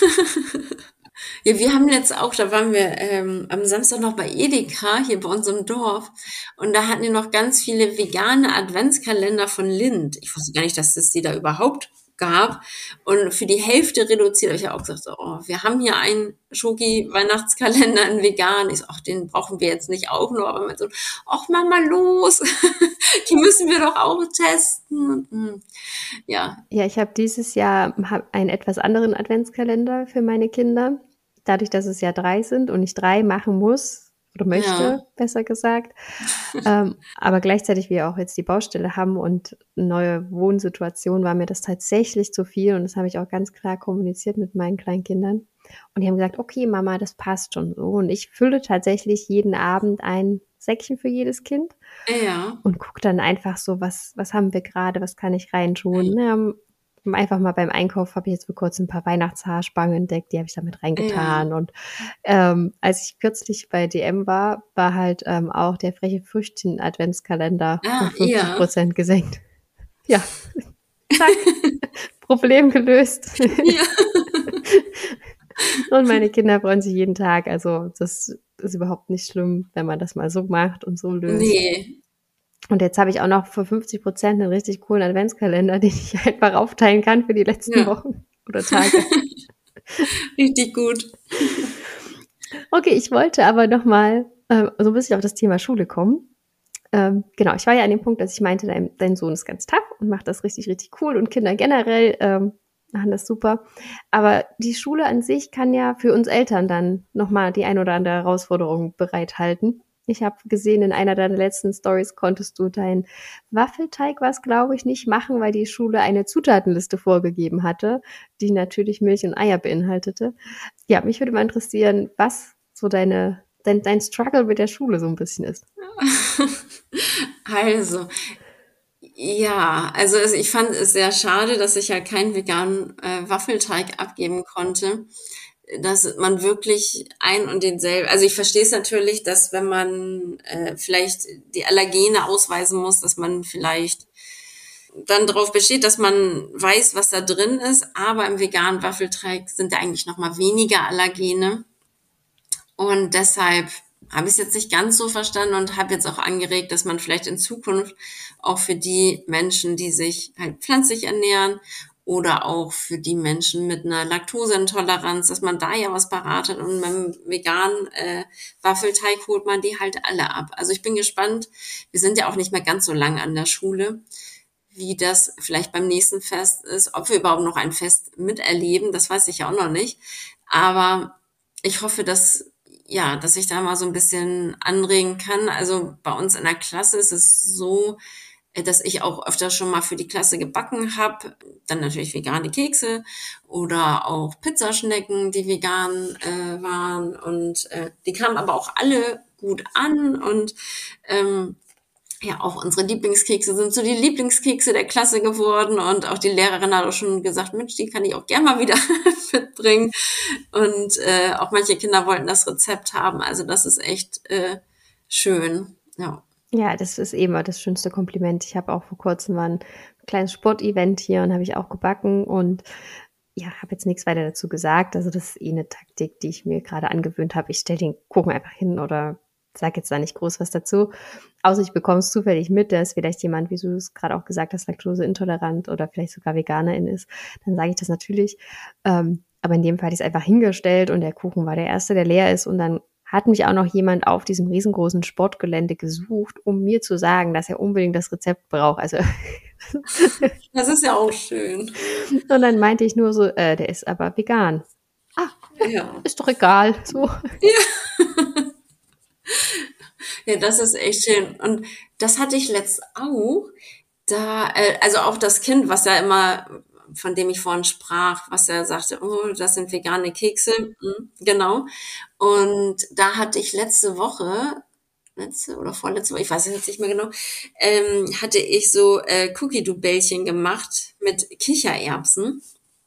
Ja, wir haben jetzt auch, da waren wir ähm, am Samstag noch bei Edeka, hier bei uns im Dorf. Und da hatten die noch ganz viele vegane Adventskalender von Lindt. Ich wusste gar nicht, dass es die da überhaupt gab. Und für die Hälfte reduziert. Ich habe auch gesagt, so, oh, wir haben hier einen Schoki-Weihnachtskalender in vegan. Ich so, ach, den brauchen wir jetzt nicht auch nur. Aber man so, ach, Mama, los. Die müssen wir doch auch testen. Und, ja, Ja, ich habe dieses Jahr hab einen etwas anderen Adventskalender für meine Kinder. Dadurch, dass es ja drei sind und ich drei machen muss oder möchte, ja, besser gesagt. ähm, aber gleichzeitig wir auch jetzt die Baustelle haben und eine neue Wohnsituation, war mir das tatsächlich zu viel und das habe ich auch ganz klar kommuniziert mit meinen Kleinkindern. Und die haben gesagt, okay, Mama, das passt schon so. Und ich fülle tatsächlich jeden Abend ein Säckchen für jedes Kind ja. und gucke dann einfach so, was, was haben wir gerade, was kann ich reintun. Ne? Einfach mal beim Einkauf habe ich jetzt vor kurzem ein paar Weihnachtshaarspangen entdeckt, die habe ich damit Ja. reingetan. Und ähm, als ich kürzlich bei D M war, war halt ähm, auch der freche Früchtchen-Adventskalender Ah, um fünfzig ja. Prozent gesenkt. Ja, zack, Problem gelöst. Ja. Und meine Kinder freuen sich jeden Tag. Also das ist überhaupt nicht schlimm, wenn man das mal so macht und so löst. Nee. Und jetzt habe ich auch noch für fünfzig Prozent einen richtig coolen Adventskalender, den ich einfach aufteilen kann für die letzten Ja. Wochen oder Tage. Richtig gut. Okay, ich wollte aber noch mal äh, so ein bisschen auf das Thema Schule kommen. Ähm, genau, ich war ja an dem Punkt, dass ich meinte, dein, dein Sohn ist ganz tough und macht das richtig, richtig cool und Kinder generell ähm, machen das super. Aber die Schule an sich kann ja für uns Eltern dann noch mal die ein oder andere Herausforderung bereithalten. Ich habe gesehen, in einer deiner letzten Stories konntest du deinen Waffelteig, was glaube ich, nicht machen, weil die Schule eine Zutatenliste vorgegeben hatte, die natürlich Milch und Eier beinhaltete. Ja, mich würde mal interessieren, was so deine, dein, dein Struggle mit der Schule so ein bisschen ist. Also, ja, also es- ich fand es sehr schade, dass ich ja keinen veganen äh, Waffelteig abgeben konnte, dass man wirklich ein und denselben, also ich verstehe es natürlich, dass wenn man äh, vielleicht die Allergene ausweisen muss, dass man vielleicht dann darauf besteht, dass man weiß, was da drin ist, aber im veganen Waffelteig sind da eigentlich noch mal weniger Allergene. Und deshalb habe ich es jetzt nicht ganz so verstanden und habe jetzt auch angeregt, dass man vielleicht in Zukunft auch für die Menschen, die sich halt pflanzlich ernähren oder auch für die Menschen mit einer Laktoseintoleranz, dass man da ja was parat hat und beim veganen äh, Waffelteig holt man die halt alle ab. Also ich bin gespannt, wir sind ja auch nicht mehr ganz so lang an der Schule, wie das vielleicht beim nächsten Fest ist, ob wir überhaupt noch ein Fest miterleben, das weiß ich ja auch noch nicht. Aber ich hoffe, dass ja, dass ich da mal so ein bisschen anregen kann. Also bei uns in der Klasse ist es so, äh, dass ich auch öfter schon mal für die Klasse gebacken habe. Dann natürlich vegane Kekse oder auch Pizzaschnecken, die vegan äh, waren. Und äh, die kamen aber auch alle gut an. Und ähm, ja, auch unsere Lieblingskekse sind so die Lieblingskekse der Klasse geworden. Und auch die Lehrerin hat auch schon gesagt, Mensch, die kann ich auch gerne mal wieder mitbringen. Und äh, auch manche Kinder wollten das Rezept haben. Also das ist echt äh, schön. Ja. Ja, das ist eben das schönste Kompliment. Ich habe auch vor kurzem mal ein kleines Sportevent hier und habe ich auch gebacken und ja, habe jetzt nichts weiter dazu gesagt. Also das ist eh eine Taktik, die ich mir gerade angewöhnt habe. Ich stelle den Kuchen einfach hin oder sage jetzt da nicht groß was dazu. Außer ich bekomme es zufällig mit, da ist vielleicht jemand, wie du es gerade auch gesagt hast, laktoseintolerant oder vielleicht sogar Veganerin ist. Dann sage ich das natürlich. Ähm, aber in dem Fall hatte ich es einfach hingestellt und der Kuchen war der erste, der leer ist. Und dann hat mich auch noch jemand auf diesem riesengroßen Sportgelände gesucht, um mir zu sagen, dass er unbedingt das Rezept braucht. Also Das ist ja auch schön. und dann meinte ich nur so, äh, der ist aber vegan. Ah, Ja. ist doch egal. So. Ja, das ist echt schön. Und das hatte ich letzt auch. Da, äh, also auch das Kind, was ja immer, von dem ich vorhin sprach, was er sagte, oh, das sind vegane Kekse, mhm, genau. Und da hatte ich letzte Woche, letzte oder vorletzte Woche, ich weiß es jetzt nicht mehr genau, ähm, hatte ich so äh, Cookie-Dough-Bällchen gemacht mit Kichererbsen.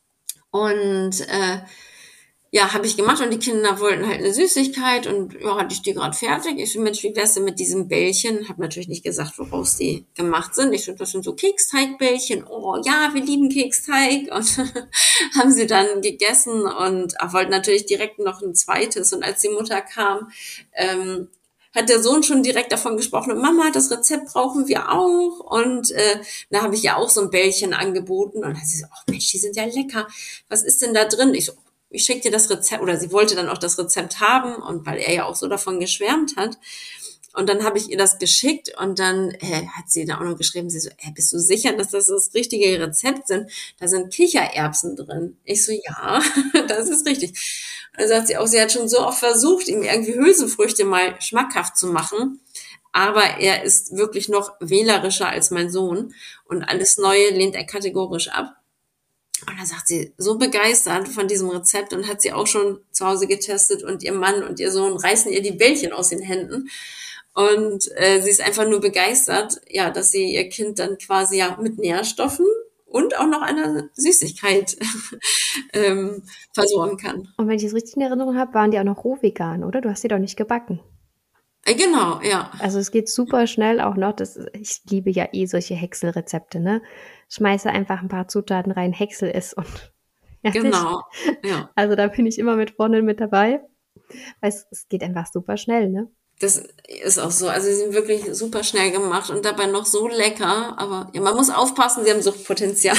Und äh, ja, habe ich gemacht und die Kinder wollten halt eine Süßigkeit und ja, hatte ich die gerade fertig. Ich so, Mensch, wie wär's denn mit diesem Bällchen? Habe natürlich nicht gesagt, woraus die gemacht sind. Ich so, das sind so Keksteigbällchen. Oh ja, wir lieben Keksteig. Und haben sie dann gegessen und ah, wollten natürlich direkt noch ein zweites. Und als die Mutter kam, ähm, hat der Sohn schon direkt davon gesprochen, und Mama, das Rezept brauchen wir auch. Und äh, da habe ich ja auch so ein Bällchen angeboten. Und dann hat sie so, ach Mensch, die sind ja lecker. Was ist denn da drin? Ich so, ich schicke dir das Rezept, oder sie wollte dann auch das Rezept haben, und weil er ja auch so davon geschwärmt hat. Und dann habe ich ihr das geschickt und dann äh, hat sie da auch noch geschrieben, sie so, äh, bist du sicher, dass das das richtige Rezept sind? Da sind Kichererbsen drin. Ich so, ja, das ist richtig. Und dann sagt sie auch, sie hat schon so oft versucht, ihm irgendwie Hülsenfrüchte mal schmackhaft zu machen. Aber er ist wirklich noch wählerischer als mein Sohn. Und alles Neue lehnt er kategorisch ab. Und dann sagt sie, so begeistert von diesem Rezept und hat sie auch schon zu Hause getestet und ihr Mann und ihr Sohn reißen ihr die Bällchen aus den Händen. Und äh, sie ist einfach nur begeistert, ja, dass sie ihr Kind dann quasi ja mit Nährstoffen und auch noch einer Süßigkeit ähm, versorgen kann. Und wenn ich es richtig in Erinnerung habe, waren die auch noch roh vegan, oder? Du hast die doch nicht gebacken. Äh, genau, ja. Also es geht super schnell auch noch. Das, ich liebe ja eh solche Häckselrezepte, ne? Schmeiße einfach ein paar Zutaten rein, häcksel es und fertig. Genau, ja. Also da bin ich immer mit vorne mit dabei. Weil es, es geht einfach super schnell, ne? Das ist auch so. Also sie sind wirklich super schnell gemacht und dabei noch so lecker. Aber ja, man muss aufpassen, sie haben Suchtpotenzial.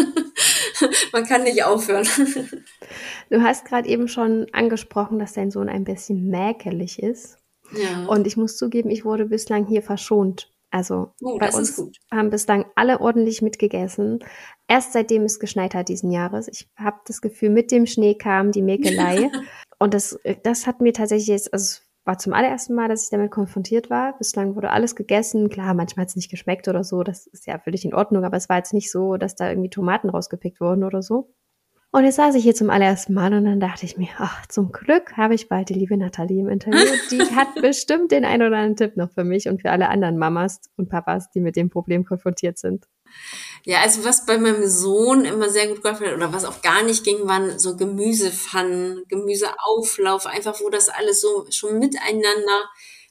Man kann nicht aufhören. Du hast gerade eben schon angesprochen, dass dein Sohn ein bisschen mäkelig ist. Ja. Und ich muss zugeben, ich wurde bislang hier verschont. Also Oh, bei das ist uns gut. haben bislang alle ordentlich mitgegessen. Erst seitdem es geschneit hat diesen Jahres. Ich habe das Gefühl, mit dem Schnee kam die Mäkelei. Und das, das hat mir tatsächlich jetzt, also es war zum allerersten Mal, dass ich damit konfrontiert war. Bislang wurde alles gegessen. Klar, manchmal hat es nicht geschmeckt oder so. Das ist ja völlig in Ordnung. Aber es war jetzt nicht so, dass da irgendwie Tomaten rausgepickt wurden oder so. Und jetzt saß ich hier zum allerersten Mal und dann dachte ich mir, ach, zum Glück habe ich bald die liebe Nathalie im Interview. Die hat bestimmt den ein oder anderen Tipp noch für mich und für alle anderen Mamas und Papas, die mit dem Problem konfrontiert sind. Ja, also was bei meinem Sohn immer sehr gut geholfen hat oder was auch gar nicht ging, waren so Gemüsepfannen, Gemüseauflauf, einfach wo das alles so schon miteinander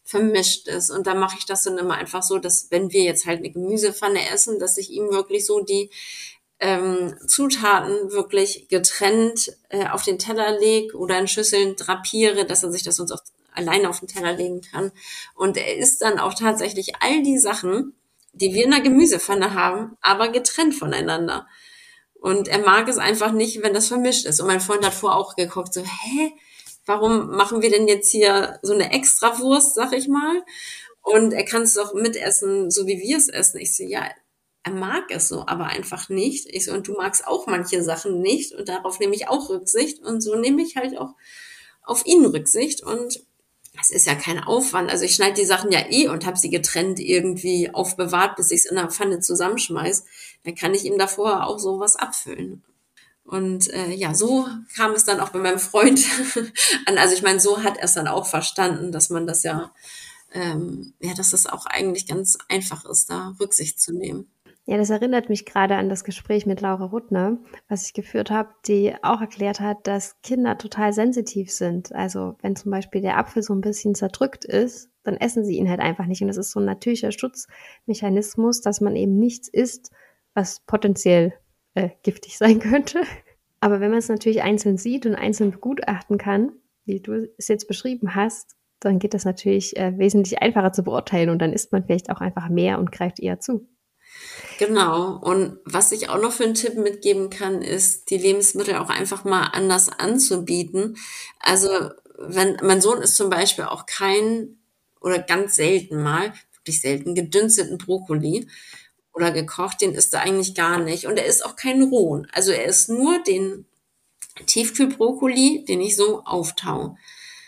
vermischt ist. Und da mache ich das dann immer einfach so, dass wenn wir jetzt halt eine Gemüsepfanne essen, dass ich ihm wirklich so die ähm, Zutaten wirklich getrennt äh, auf den Teller lege oder in Schüsseln drapiere, dass er sich das sonst auch alleine auf den Teller legen kann. Und er isst dann auch tatsächlich all die Sachen, die wir in der Gemüsepfanne haben, aber getrennt voneinander. Und er mag es einfach nicht, wenn das vermischt ist. Und mein Freund hat vorher auch geguckt, so, hä, warum machen wir denn jetzt hier so eine Extrawurst, sag ich mal? Und er kann es doch mitessen, so wie wir es essen. Ich so, ja, er mag es so, aber einfach nicht. Ich so, und du magst auch manche Sachen nicht. Und darauf nehme ich auch Rücksicht. Und so nehme ich halt auch auf ihn Rücksicht. Und es ist ja kein Aufwand. Also ich schneide die Sachen ja eh und habe sie getrennt irgendwie aufbewahrt, bis ich es in der Pfanne zusammenschmeiß. Dann kann ich ihm davor auch sowas abfüllen. Und äh, ja, so kam es dann auch bei meinem Freund an. Also ich meine, so hat er es dann auch verstanden, dass man das ja, ähm, ja, dass das auch eigentlich ganz einfach ist, da Rücksicht zu nehmen. Ja, das erinnert mich gerade an das Gespräch mit Laura Ruttner, was ich geführt habe, die auch erklärt hat, dass Kinder total sensitiv sind. Also wenn zum Beispiel der Apfel so ein bisschen zerdrückt ist, dann essen sie ihn halt einfach nicht. Und das ist so ein natürlicher Schutzmechanismus, dass man eben nichts isst, was potenziell äh, giftig sein könnte. Aber wenn man es natürlich einzeln sieht und einzeln begutachten kann, wie du es jetzt beschrieben hast, dann geht das natürlich äh, wesentlich einfacher zu beurteilen und dann isst man vielleicht auch einfach mehr und greift eher zu. Genau. Und was ich auch noch für einen Tipp mitgeben kann, ist, die Lebensmittel auch einfach mal anders anzubieten. Also wenn mein Sohn isst zum Beispiel auch kein oder ganz selten mal, wirklich selten, gedünsteten Brokkoli oder gekocht, den isst er eigentlich gar nicht. Und er isst auch keinen rohen. Also er isst nur den Tiefkühlbrokkoli, den ich so auftaue.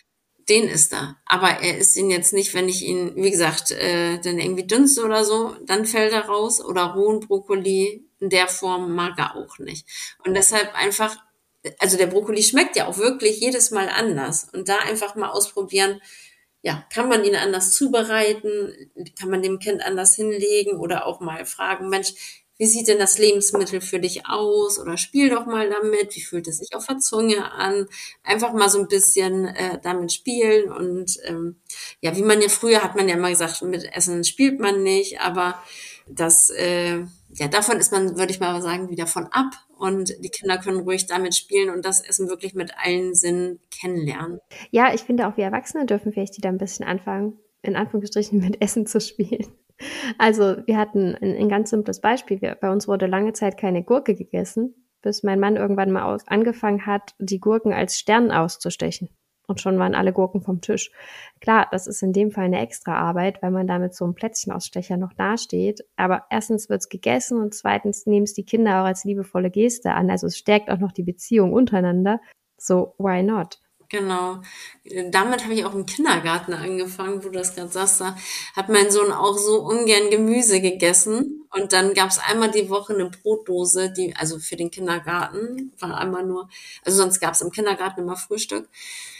Den isst er. Aber er isst ihn jetzt nicht, wenn ich ihn, wie gesagt, äh, dann irgendwie dünste oder so, dann fällt er raus. Oder rohen Brokkoli in der Form mag er auch nicht. Und deshalb einfach, also der Brokkoli schmeckt ja auch wirklich jedes Mal anders. Und da einfach mal ausprobieren, ja, kann man ihn anders zubereiten? Kann man dem Kind anders hinlegen? Oder auch mal fragen, Mensch, wie sieht denn das Lebensmittel für dich aus? Oder spiel doch mal damit. Wie fühlt es sich auf der Zunge an? Einfach mal so ein bisschen äh, damit spielen. Und ähm, ja, wie man ja früher hat man ja immer gesagt, mit Essen spielt man nicht. Aber das, äh, ja, davon ist man, würde ich mal sagen, wieder von ab. Und die Kinder können ruhig damit spielen und das Essen wirklich mit allen Sinnen kennenlernen. Ja, ich finde auch wir Erwachsene dürfen vielleicht wieder ein bisschen anfangen, in Anführungsstrichen mit Essen zu spielen. Also wir hatten ein, ein ganz simples Beispiel. Wir, bei uns wurde lange Zeit keine Gurke gegessen, bis mein Mann irgendwann mal aus, angefangen hat, die Gurken als Stern auszustechen. Und schon waren alle Gurken vom Tisch. Klar, das ist in dem Fall eine extra Arbeit, weil man da mit so einem Plätzchenausstecher noch dasteht. Aber erstens wird's gegessen und zweitens nehmen es die Kinder auch als liebevolle Geste an. Also es stärkt auch noch die Beziehung untereinander. So, why not? Genau. Damit habe ich auch im Kindergarten angefangen, wo du das gerade sagst. Da hat mein Sohn auch so ungern Gemüse gegessen. Und dann gab es einmal die Woche eine Brotdose, die, also für den Kindergarten, war einmal nur, also sonst gab es im Kindergarten immer Frühstück.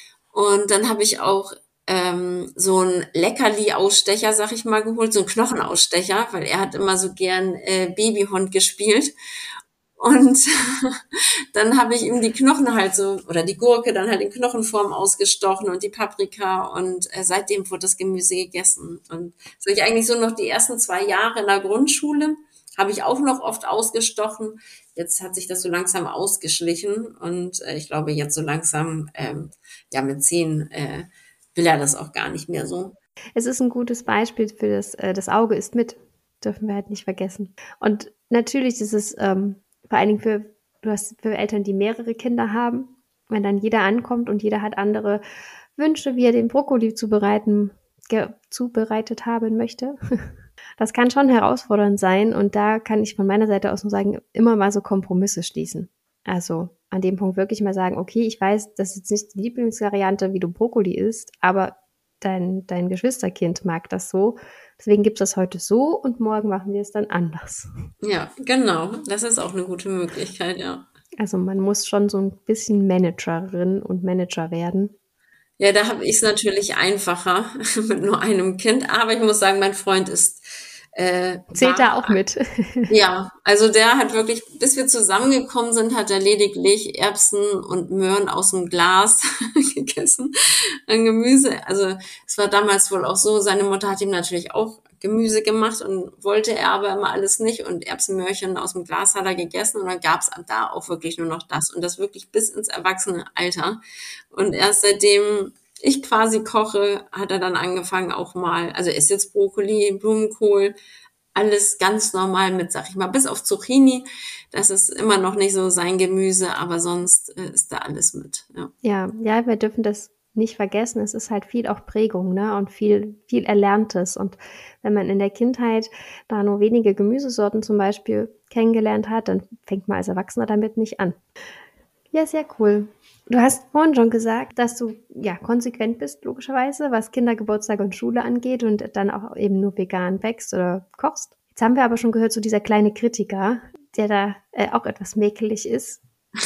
Und dann habe ich auch ähm, so einen Leckerli-Ausstecher, sag ich mal, geholt, so einen Knochenausstecher, weil er hat immer so gern äh, Babyhund gespielt. Und dann habe ich ihm die Knochen halt so, oder die Gurke dann halt in Knochenform ausgestochen und die Paprika und äh, seitdem wurde das Gemüse gegessen. Und so ich eigentlich so noch die ersten zwei Jahre in der Grundschule, habe ich auch noch oft ausgestochen. Jetzt hat sich das so langsam ausgeschlichen und äh, ich glaube jetzt so langsam, ähm, ja mit zehn äh, will er das auch gar nicht mehr so. Es ist ein gutes Beispiel für das, äh, das Auge isst mit. Dürfen wir halt nicht vergessen. Und natürlich ist es ähm, vor allen Dingen für, du hast für Eltern, die mehrere Kinder haben, wenn dann jeder ankommt und jeder hat andere Wünsche, wie er den Brokkoli zubereiten, ge, zubereitet haben möchte. Das kann schon herausfordernd sein und da kann ich von meiner Seite aus nur sagen, immer mal so Kompromisse schließen. Also an dem Punkt wirklich mal sagen, okay, ich weiß, das ist jetzt nicht die Lieblingsvariante, wie du Brokkoli isst, aber dein, dein Geschwisterkind mag das so. Deswegen gibt es das heute so und morgen machen wir es dann anders. Ja, genau. Das ist auch eine gute Möglichkeit, ja. Also man muss schon so ein bisschen Managerin und Manager werden. Ja, da habe ich es natürlich einfacher mit nur einem Kind. Aber ich muss sagen, mein Freund ist äh, Zählt da war. auch mit. Ja, also der hat wirklich, bis wir zusammengekommen sind, hat er lediglich Erbsen und Möhren aus dem Glas gegessen an Gemüse. Also es war damals wohl auch so, seine Mutter hat ihm natürlich auch Gemüse gemacht und wollte er aber immer alles nicht und Erbsenmöhrchen aus dem Glas hat er gegessen und dann gab's ab da auch wirklich nur noch das und das wirklich bis ins Erwachsenenalter. Und erst seitdem ich quasi koche, hat er dann angefangen auch mal, also er isst jetzt Brokkoli, Blumenkohl, alles ganz normal mit, sag ich mal, bis auf Zucchini. Das ist immer noch nicht so sein Gemüse, aber sonst äh, ist da alles mit. Ja. Ja, ja, wir dürfen das nicht vergessen. Es ist halt viel auch Prägung, ne? Und viel, viel Erlerntes. Und wenn man in der Kindheit da nur wenige Gemüsesorten zum Beispiel kennengelernt hat, dann fängt man als Erwachsener damit nicht an. Ja, sehr cool. Du hast vorhin schon gesagt, dass du ja konsequent bist, logischerweise, was Kindergeburtstag und Schule angeht und dann auch eben nur vegan wächst oder kochst. Jetzt haben wir aber schon gehört, so dieser kleine Kritiker, der da äh, auch etwas mäkelig ist.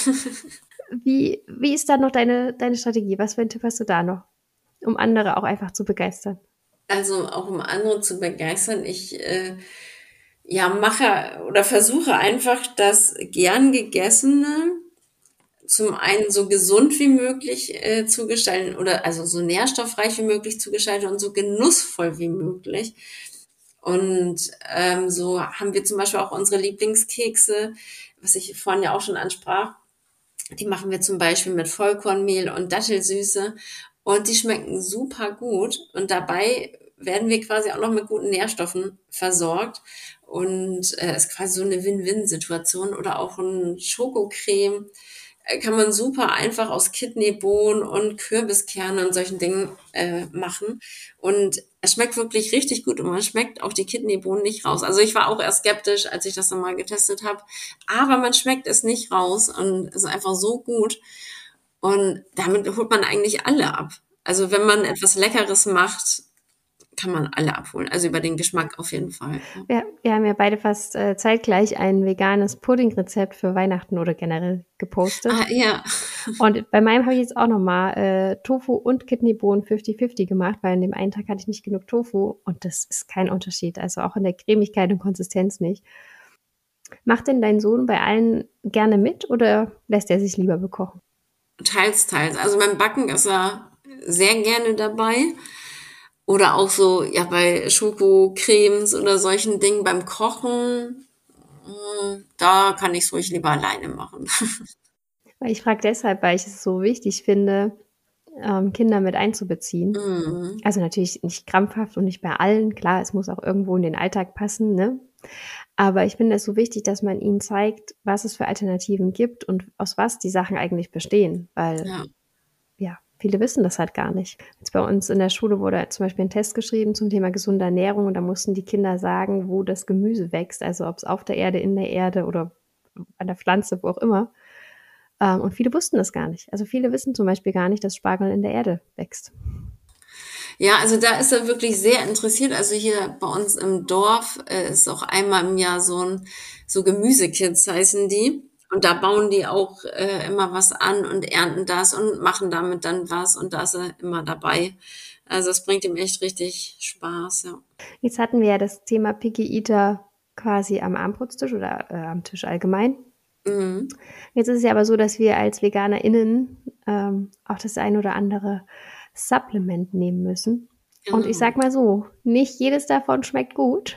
Wie, wie ist da noch deine, deine Strategie? Was für einen Tipp hast du da noch, um andere auch einfach zu begeistern? Also auch um andere zu begeistern, ich äh, ja mache oder versuche einfach das gern gegessene zum einen so gesund wie möglich äh, zu gestalten oder also so nährstoffreich wie möglich zu gestalten und so genussvoll wie möglich. Und ähm, so haben wir zum Beispiel auch unsere Lieblingskekse, was ich vorhin ja auch schon ansprach. Die machen wir zum Beispiel mit Vollkornmehl und Dattelsüße und die schmecken super gut und dabei werden wir quasi auch noch mit guten Nährstoffen versorgt und äh, ist quasi so eine Win-Win-Situation oder auch ein Schokocreme äh, kann man super einfach aus Kidneybohnen und Kürbiskerne und solchen Dingen äh, machen und es schmeckt wirklich richtig gut und man schmeckt auch die Kidneybohnen nicht raus. Also ich war auch erst skeptisch, als ich das dann mal getestet habe, aber man schmeckt es nicht raus und es ist einfach so gut und damit holt man eigentlich alle ab. Also wenn man etwas Leckeres macht, kann man alle abholen. Also über den Geschmack auf jeden Fall. Wir, wir haben ja beide fast äh, zeitgleich ein veganes Puddingrezept für Weihnachten oder generell gepostet. Ah, ja. Und bei meinem habe ich jetzt auch nochmal äh, Tofu und Kidneybohnen fünfzig fünfzig gemacht, weil an dem einen Tag hatte ich nicht genug Tofu und das ist kein Unterschied. Also auch in der Cremigkeit und Konsistenz nicht. Macht denn dein Sohn bei allen gerne mit oder lässt er sich lieber bekochen? Teils, teils. Also beim Backen ist er sehr gerne dabei. Oder auch so, ja, bei Schokocremes oder solchen Dingen beim Kochen, mh, da kann ich es ruhig lieber alleine machen. Weil ich frage deshalb, weil ich es so wichtig finde, ähm, Kinder mit einzubeziehen. Mhm. Also natürlich nicht krampfhaft und nicht bei allen. Klar, es muss auch irgendwo in den Alltag passen, ne? Aber ich finde es so wichtig, dass man ihnen zeigt, was es für Alternativen gibt und aus was die Sachen eigentlich bestehen. Weil, Ja. ja, viele wissen das halt gar nicht. Jetzt bei uns in der Schule wurde zum Beispiel ein Test geschrieben zum Thema gesunde Ernährung und da mussten die Kinder sagen, wo das Gemüse wächst. Also ob es auf der Erde, in der Erde oder an der Pflanze, wo auch immer. Ähm, und viele wussten das gar nicht. Also viele wissen zum Beispiel gar nicht, dass Spargel in der Erde wächst. Ja, also da ist er wirklich sehr interessiert. Also hier bei uns im Dorf äh, ist auch einmal im Jahr so ein, so Gemüsekids heißen die. Und da bauen die auch äh, immer was an und ernten das und machen damit dann was und da ist er immer dabei. Also es bringt ihm echt richtig Spaß, ja. Jetzt hatten wir ja das Thema Picky Eater quasi am Abendbrotstisch oder äh, am Tisch allgemein. Mhm. Jetzt ist es ja aber so, dass wir als VeganerInnen ähm, auch das ein oder andere Supplement nehmen müssen. Genau. Und ich sag mal so, nicht jedes davon schmeckt gut.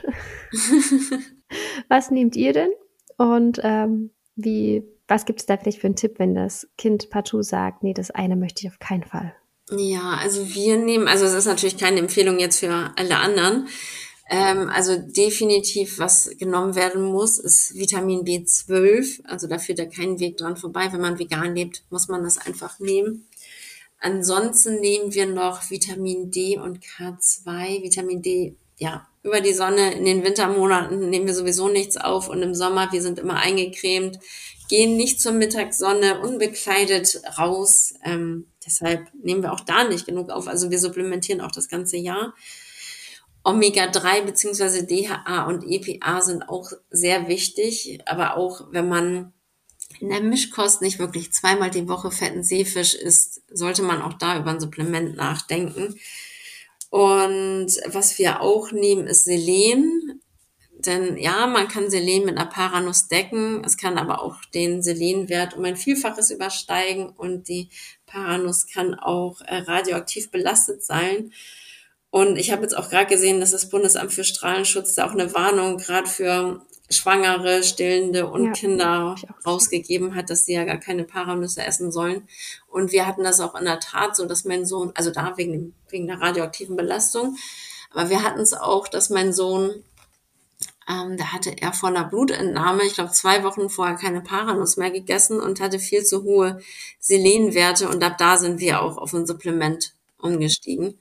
Was nehmt ihr denn? Und ähm, wie, was gibt es da vielleicht für einen Tipp, wenn das Kind partout sagt, nee, das eine möchte ich auf keinen Fall? Ja, also wir nehmen, also es ist natürlich keine Empfehlung jetzt für alle anderen. Ähm, also definitiv, was genommen werden muss, ist Vitamin B zwölf. Also da führt ja kein Weg dran vorbei. Wenn man vegan lebt, muss man das einfach nehmen. Ansonsten nehmen wir noch Vitamin D und K zwei. Vitamin D, ja, über die Sonne in den Wintermonaten nehmen wir sowieso nichts auf und im Sommer, wir sind immer eingecremt, gehen nicht zur Mittagssonne unbekleidet raus. Ähm, deshalb nehmen wir auch da nicht genug auf. Also wir supplementieren auch das ganze Jahr. Omega drei beziehungsweise D H A und E P A sind auch sehr wichtig, aber auch wenn man in der Mischkost nicht wirklich zweimal die Woche fetten Seefisch isst, sollte man auch da über ein Supplement nachdenken. Und was wir auch nehmen, ist Selen. denn ja, man kann Selen mit einer Paranuss decken, es kann aber auch den Selenwert um ein Vielfaches übersteigen und die Paranuss kann auch äh, radioaktiv belastet sein. Und ich habe jetzt auch gerade gesehen, dass das Bundesamt für Strahlenschutz da auch eine Warnung gerade für Schwangere, Stillende und Ja, Kinder ich auch. rausgegeben hat, dass sie ja gar keine Paranüsse essen sollen. Und wir hatten das auch in der Tat so, dass mein Sohn, also da wegen, wegen der radioaktiven Belastung, aber wir hatten es auch, dass mein Sohn, ähm, da hatte er vor einer Blutentnahme, ich glaube zwei Wochen vorher keine Paranuss mehr gegessen und hatte viel zu hohe Selenwerte und ab da sind wir auch auf ein Supplement umgestiegen.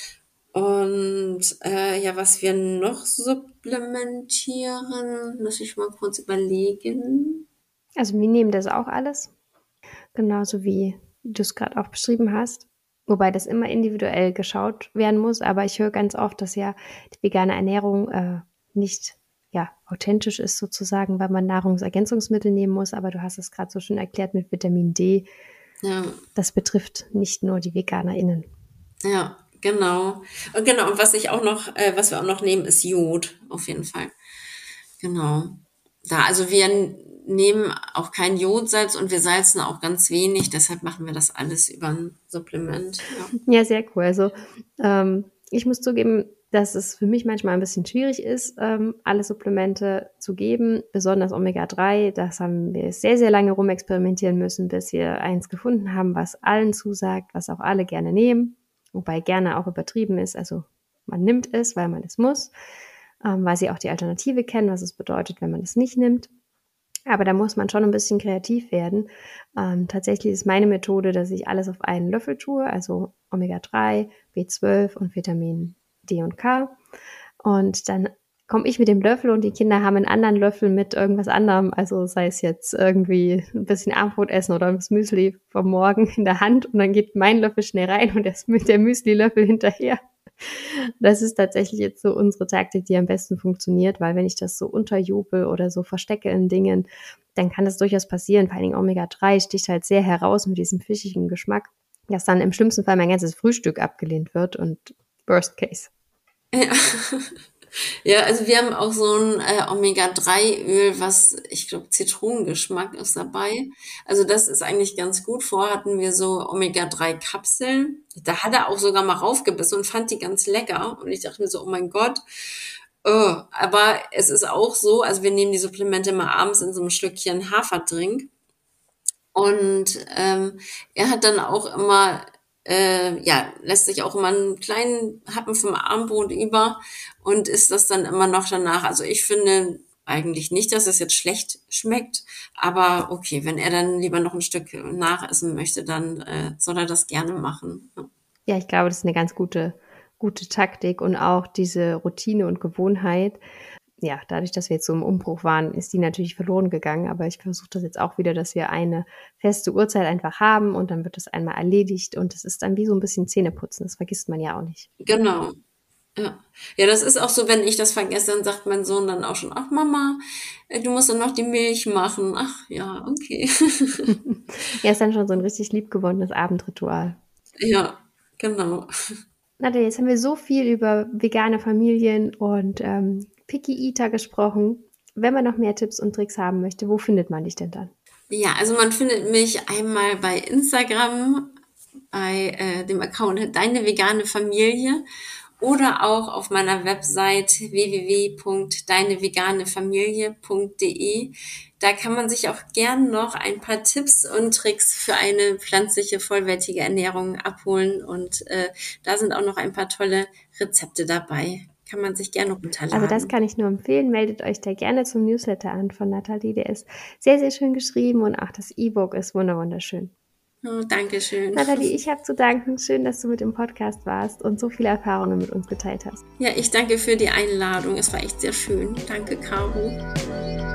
Und äh, ja, was wir noch supplementieren, muss ich mal kurz überlegen. Also wir nehmen das auch alles, genauso wie du es gerade auch beschrieben hast. Wobei das immer individuell geschaut werden muss, aber ich höre ganz oft, dass ja die vegane Ernährung äh, nicht ja authentisch ist sozusagen, weil man Nahrungsergänzungsmittel nehmen muss, aber du hast es gerade so schön erklärt mit Vitamin D. Ja. Das betrifft nicht nur die VeganerInnen. Ja, genau. Und genau, und was ich auch noch, äh, was wir auch noch nehmen, ist Jod, auf jeden Fall. Genau. Da, also wir n- nehmen auch kein Jodsalz und wir salzen auch ganz wenig, deshalb machen wir das alles über ein Supplement. Ja. Ja, sehr cool. Also ähm, ich muss zugeben, dass es für mich manchmal ein bisschen schwierig ist, ähm, alle Supplemente zu geben, besonders Omega drei. Das haben wir sehr, sehr lange rumexperimentieren müssen, bis wir eins gefunden haben, was allen zusagt, was auch alle gerne nehmen, wobei gerne auch übertrieben ist. Also man nimmt es, weil man es muss, ähm, weil sie auch die Alternative kennen, was es bedeutet, wenn man es nicht nimmt. Aber da muss man schon ein bisschen kreativ werden. Ähm, tatsächlich ist meine Methode, dass ich alles auf einen Löffel tue, also Omega drei, B zwölf und Vitamin D und K. Und dann komme ich mit dem Löffel und die Kinder haben einen anderen Löffel mit irgendwas anderem, also sei es jetzt irgendwie ein bisschen Abendbrot essen oder das Müsli vom Morgen in der Hand und dann geht mein Löffel schnell rein und das mit der Müsli-Löffel hinterher. Das ist tatsächlich jetzt so unsere Taktik, die am besten funktioniert, weil wenn ich das so unterjubel oder so verstecke in Dingen, dann kann das durchaus passieren. Vor allen Dingen Omega drei sticht halt sehr heraus mit diesem fischigen Geschmack, dass dann im schlimmsten Fall mein ganzes Frühstück abgelehnt wird und Worst Case. Ja. Ja, also wir haben auch so ein äh, Omega drei Öl, was, ich glaube, Zitronengeschmack ist dabei. Also das ist eigentlich ganz gut. Vorher hatten wir so Omega drei Kapseln. Da hat er auch sogar mal raufgebissen und fand die ganz lecker. Und ich dachte mir so, oh mein Gott. Oh, aber es ist auch so, also wir nehmen die Supplemente mal abends in so einem Schlückchen Haferdrink. Und ähm, er hat dann auch immer, äh, ja, lässt sich auch immer einen kleinen Happen vom Abendbrot über und isst das dann immer noch danach. Also ich finde eigentlich nicht, dass es jetzt schlecht schmeckt, aber okay, wenn er dann lieber noch ein Stück nachessen möchte, dann äh, soll er das gerne machen. Ja. Ja, ich glaube, das ist eine ganz gute, gute Taktik und auch diese Routine und Gewohnheit. Ja, dadurch, dass wir jetzt so im Umbruch waren, ist die natürlich verloren gegangen. Aber ich versuche das jetzt auch wieder, dass wir eine feste Uhrzeit einfach haben und dann wird das einmal erledigt und es ist dann wie so ein bisschen Zähneputzen. Das vergisst man ja auch nicht. Genau. Ja. Ja, das ist auch so, wenn ich das vergesse, dann sagt mein Sohn dann auch schon, ach Mama, äh, du musst dann noch die Milch machen. Ach ja, okay. Ja, ist dann schon so ein richtig liebgewonnenes Abendritual. Ja, genau. Nadja, jetzt haben wir so viel über vegane Familien und ähm, Picky Eater gesprochen. Wenn man noch mehr Tipps und Tricks haben möchte, wo findet man dich denn dann? Ja, also man findet mich einmal bei Instagram, bei äh, dem Account Deine vegane Familie oder auch auf meiner Website w w w punkt deine vegane familie punkt d e. Da kann man sich auch gern noch ein paar Tipps und Tricks für eine pflanzliche, vollwertige Ernährung abholen. Und äh, da sind auch noch ein paar tolle Rezepte dabei. Kann man sich gerne runterladen. Also das kann ich nur empfehlen. Meldet euch da gerne zum Newsletter an von Nathalie. Der ist sehr, sehr schön geschrieben und auch das E-Book ist wunderschön. Oh, Dankeschön. Nathalie, ich habe zu danken. Schön, dass du mit im Podcast warst und so viele Erfahrungen mit uns geteilt hast. Ja, ich danke für die Einladung. Es war echt sehr schön. Danke, Caro.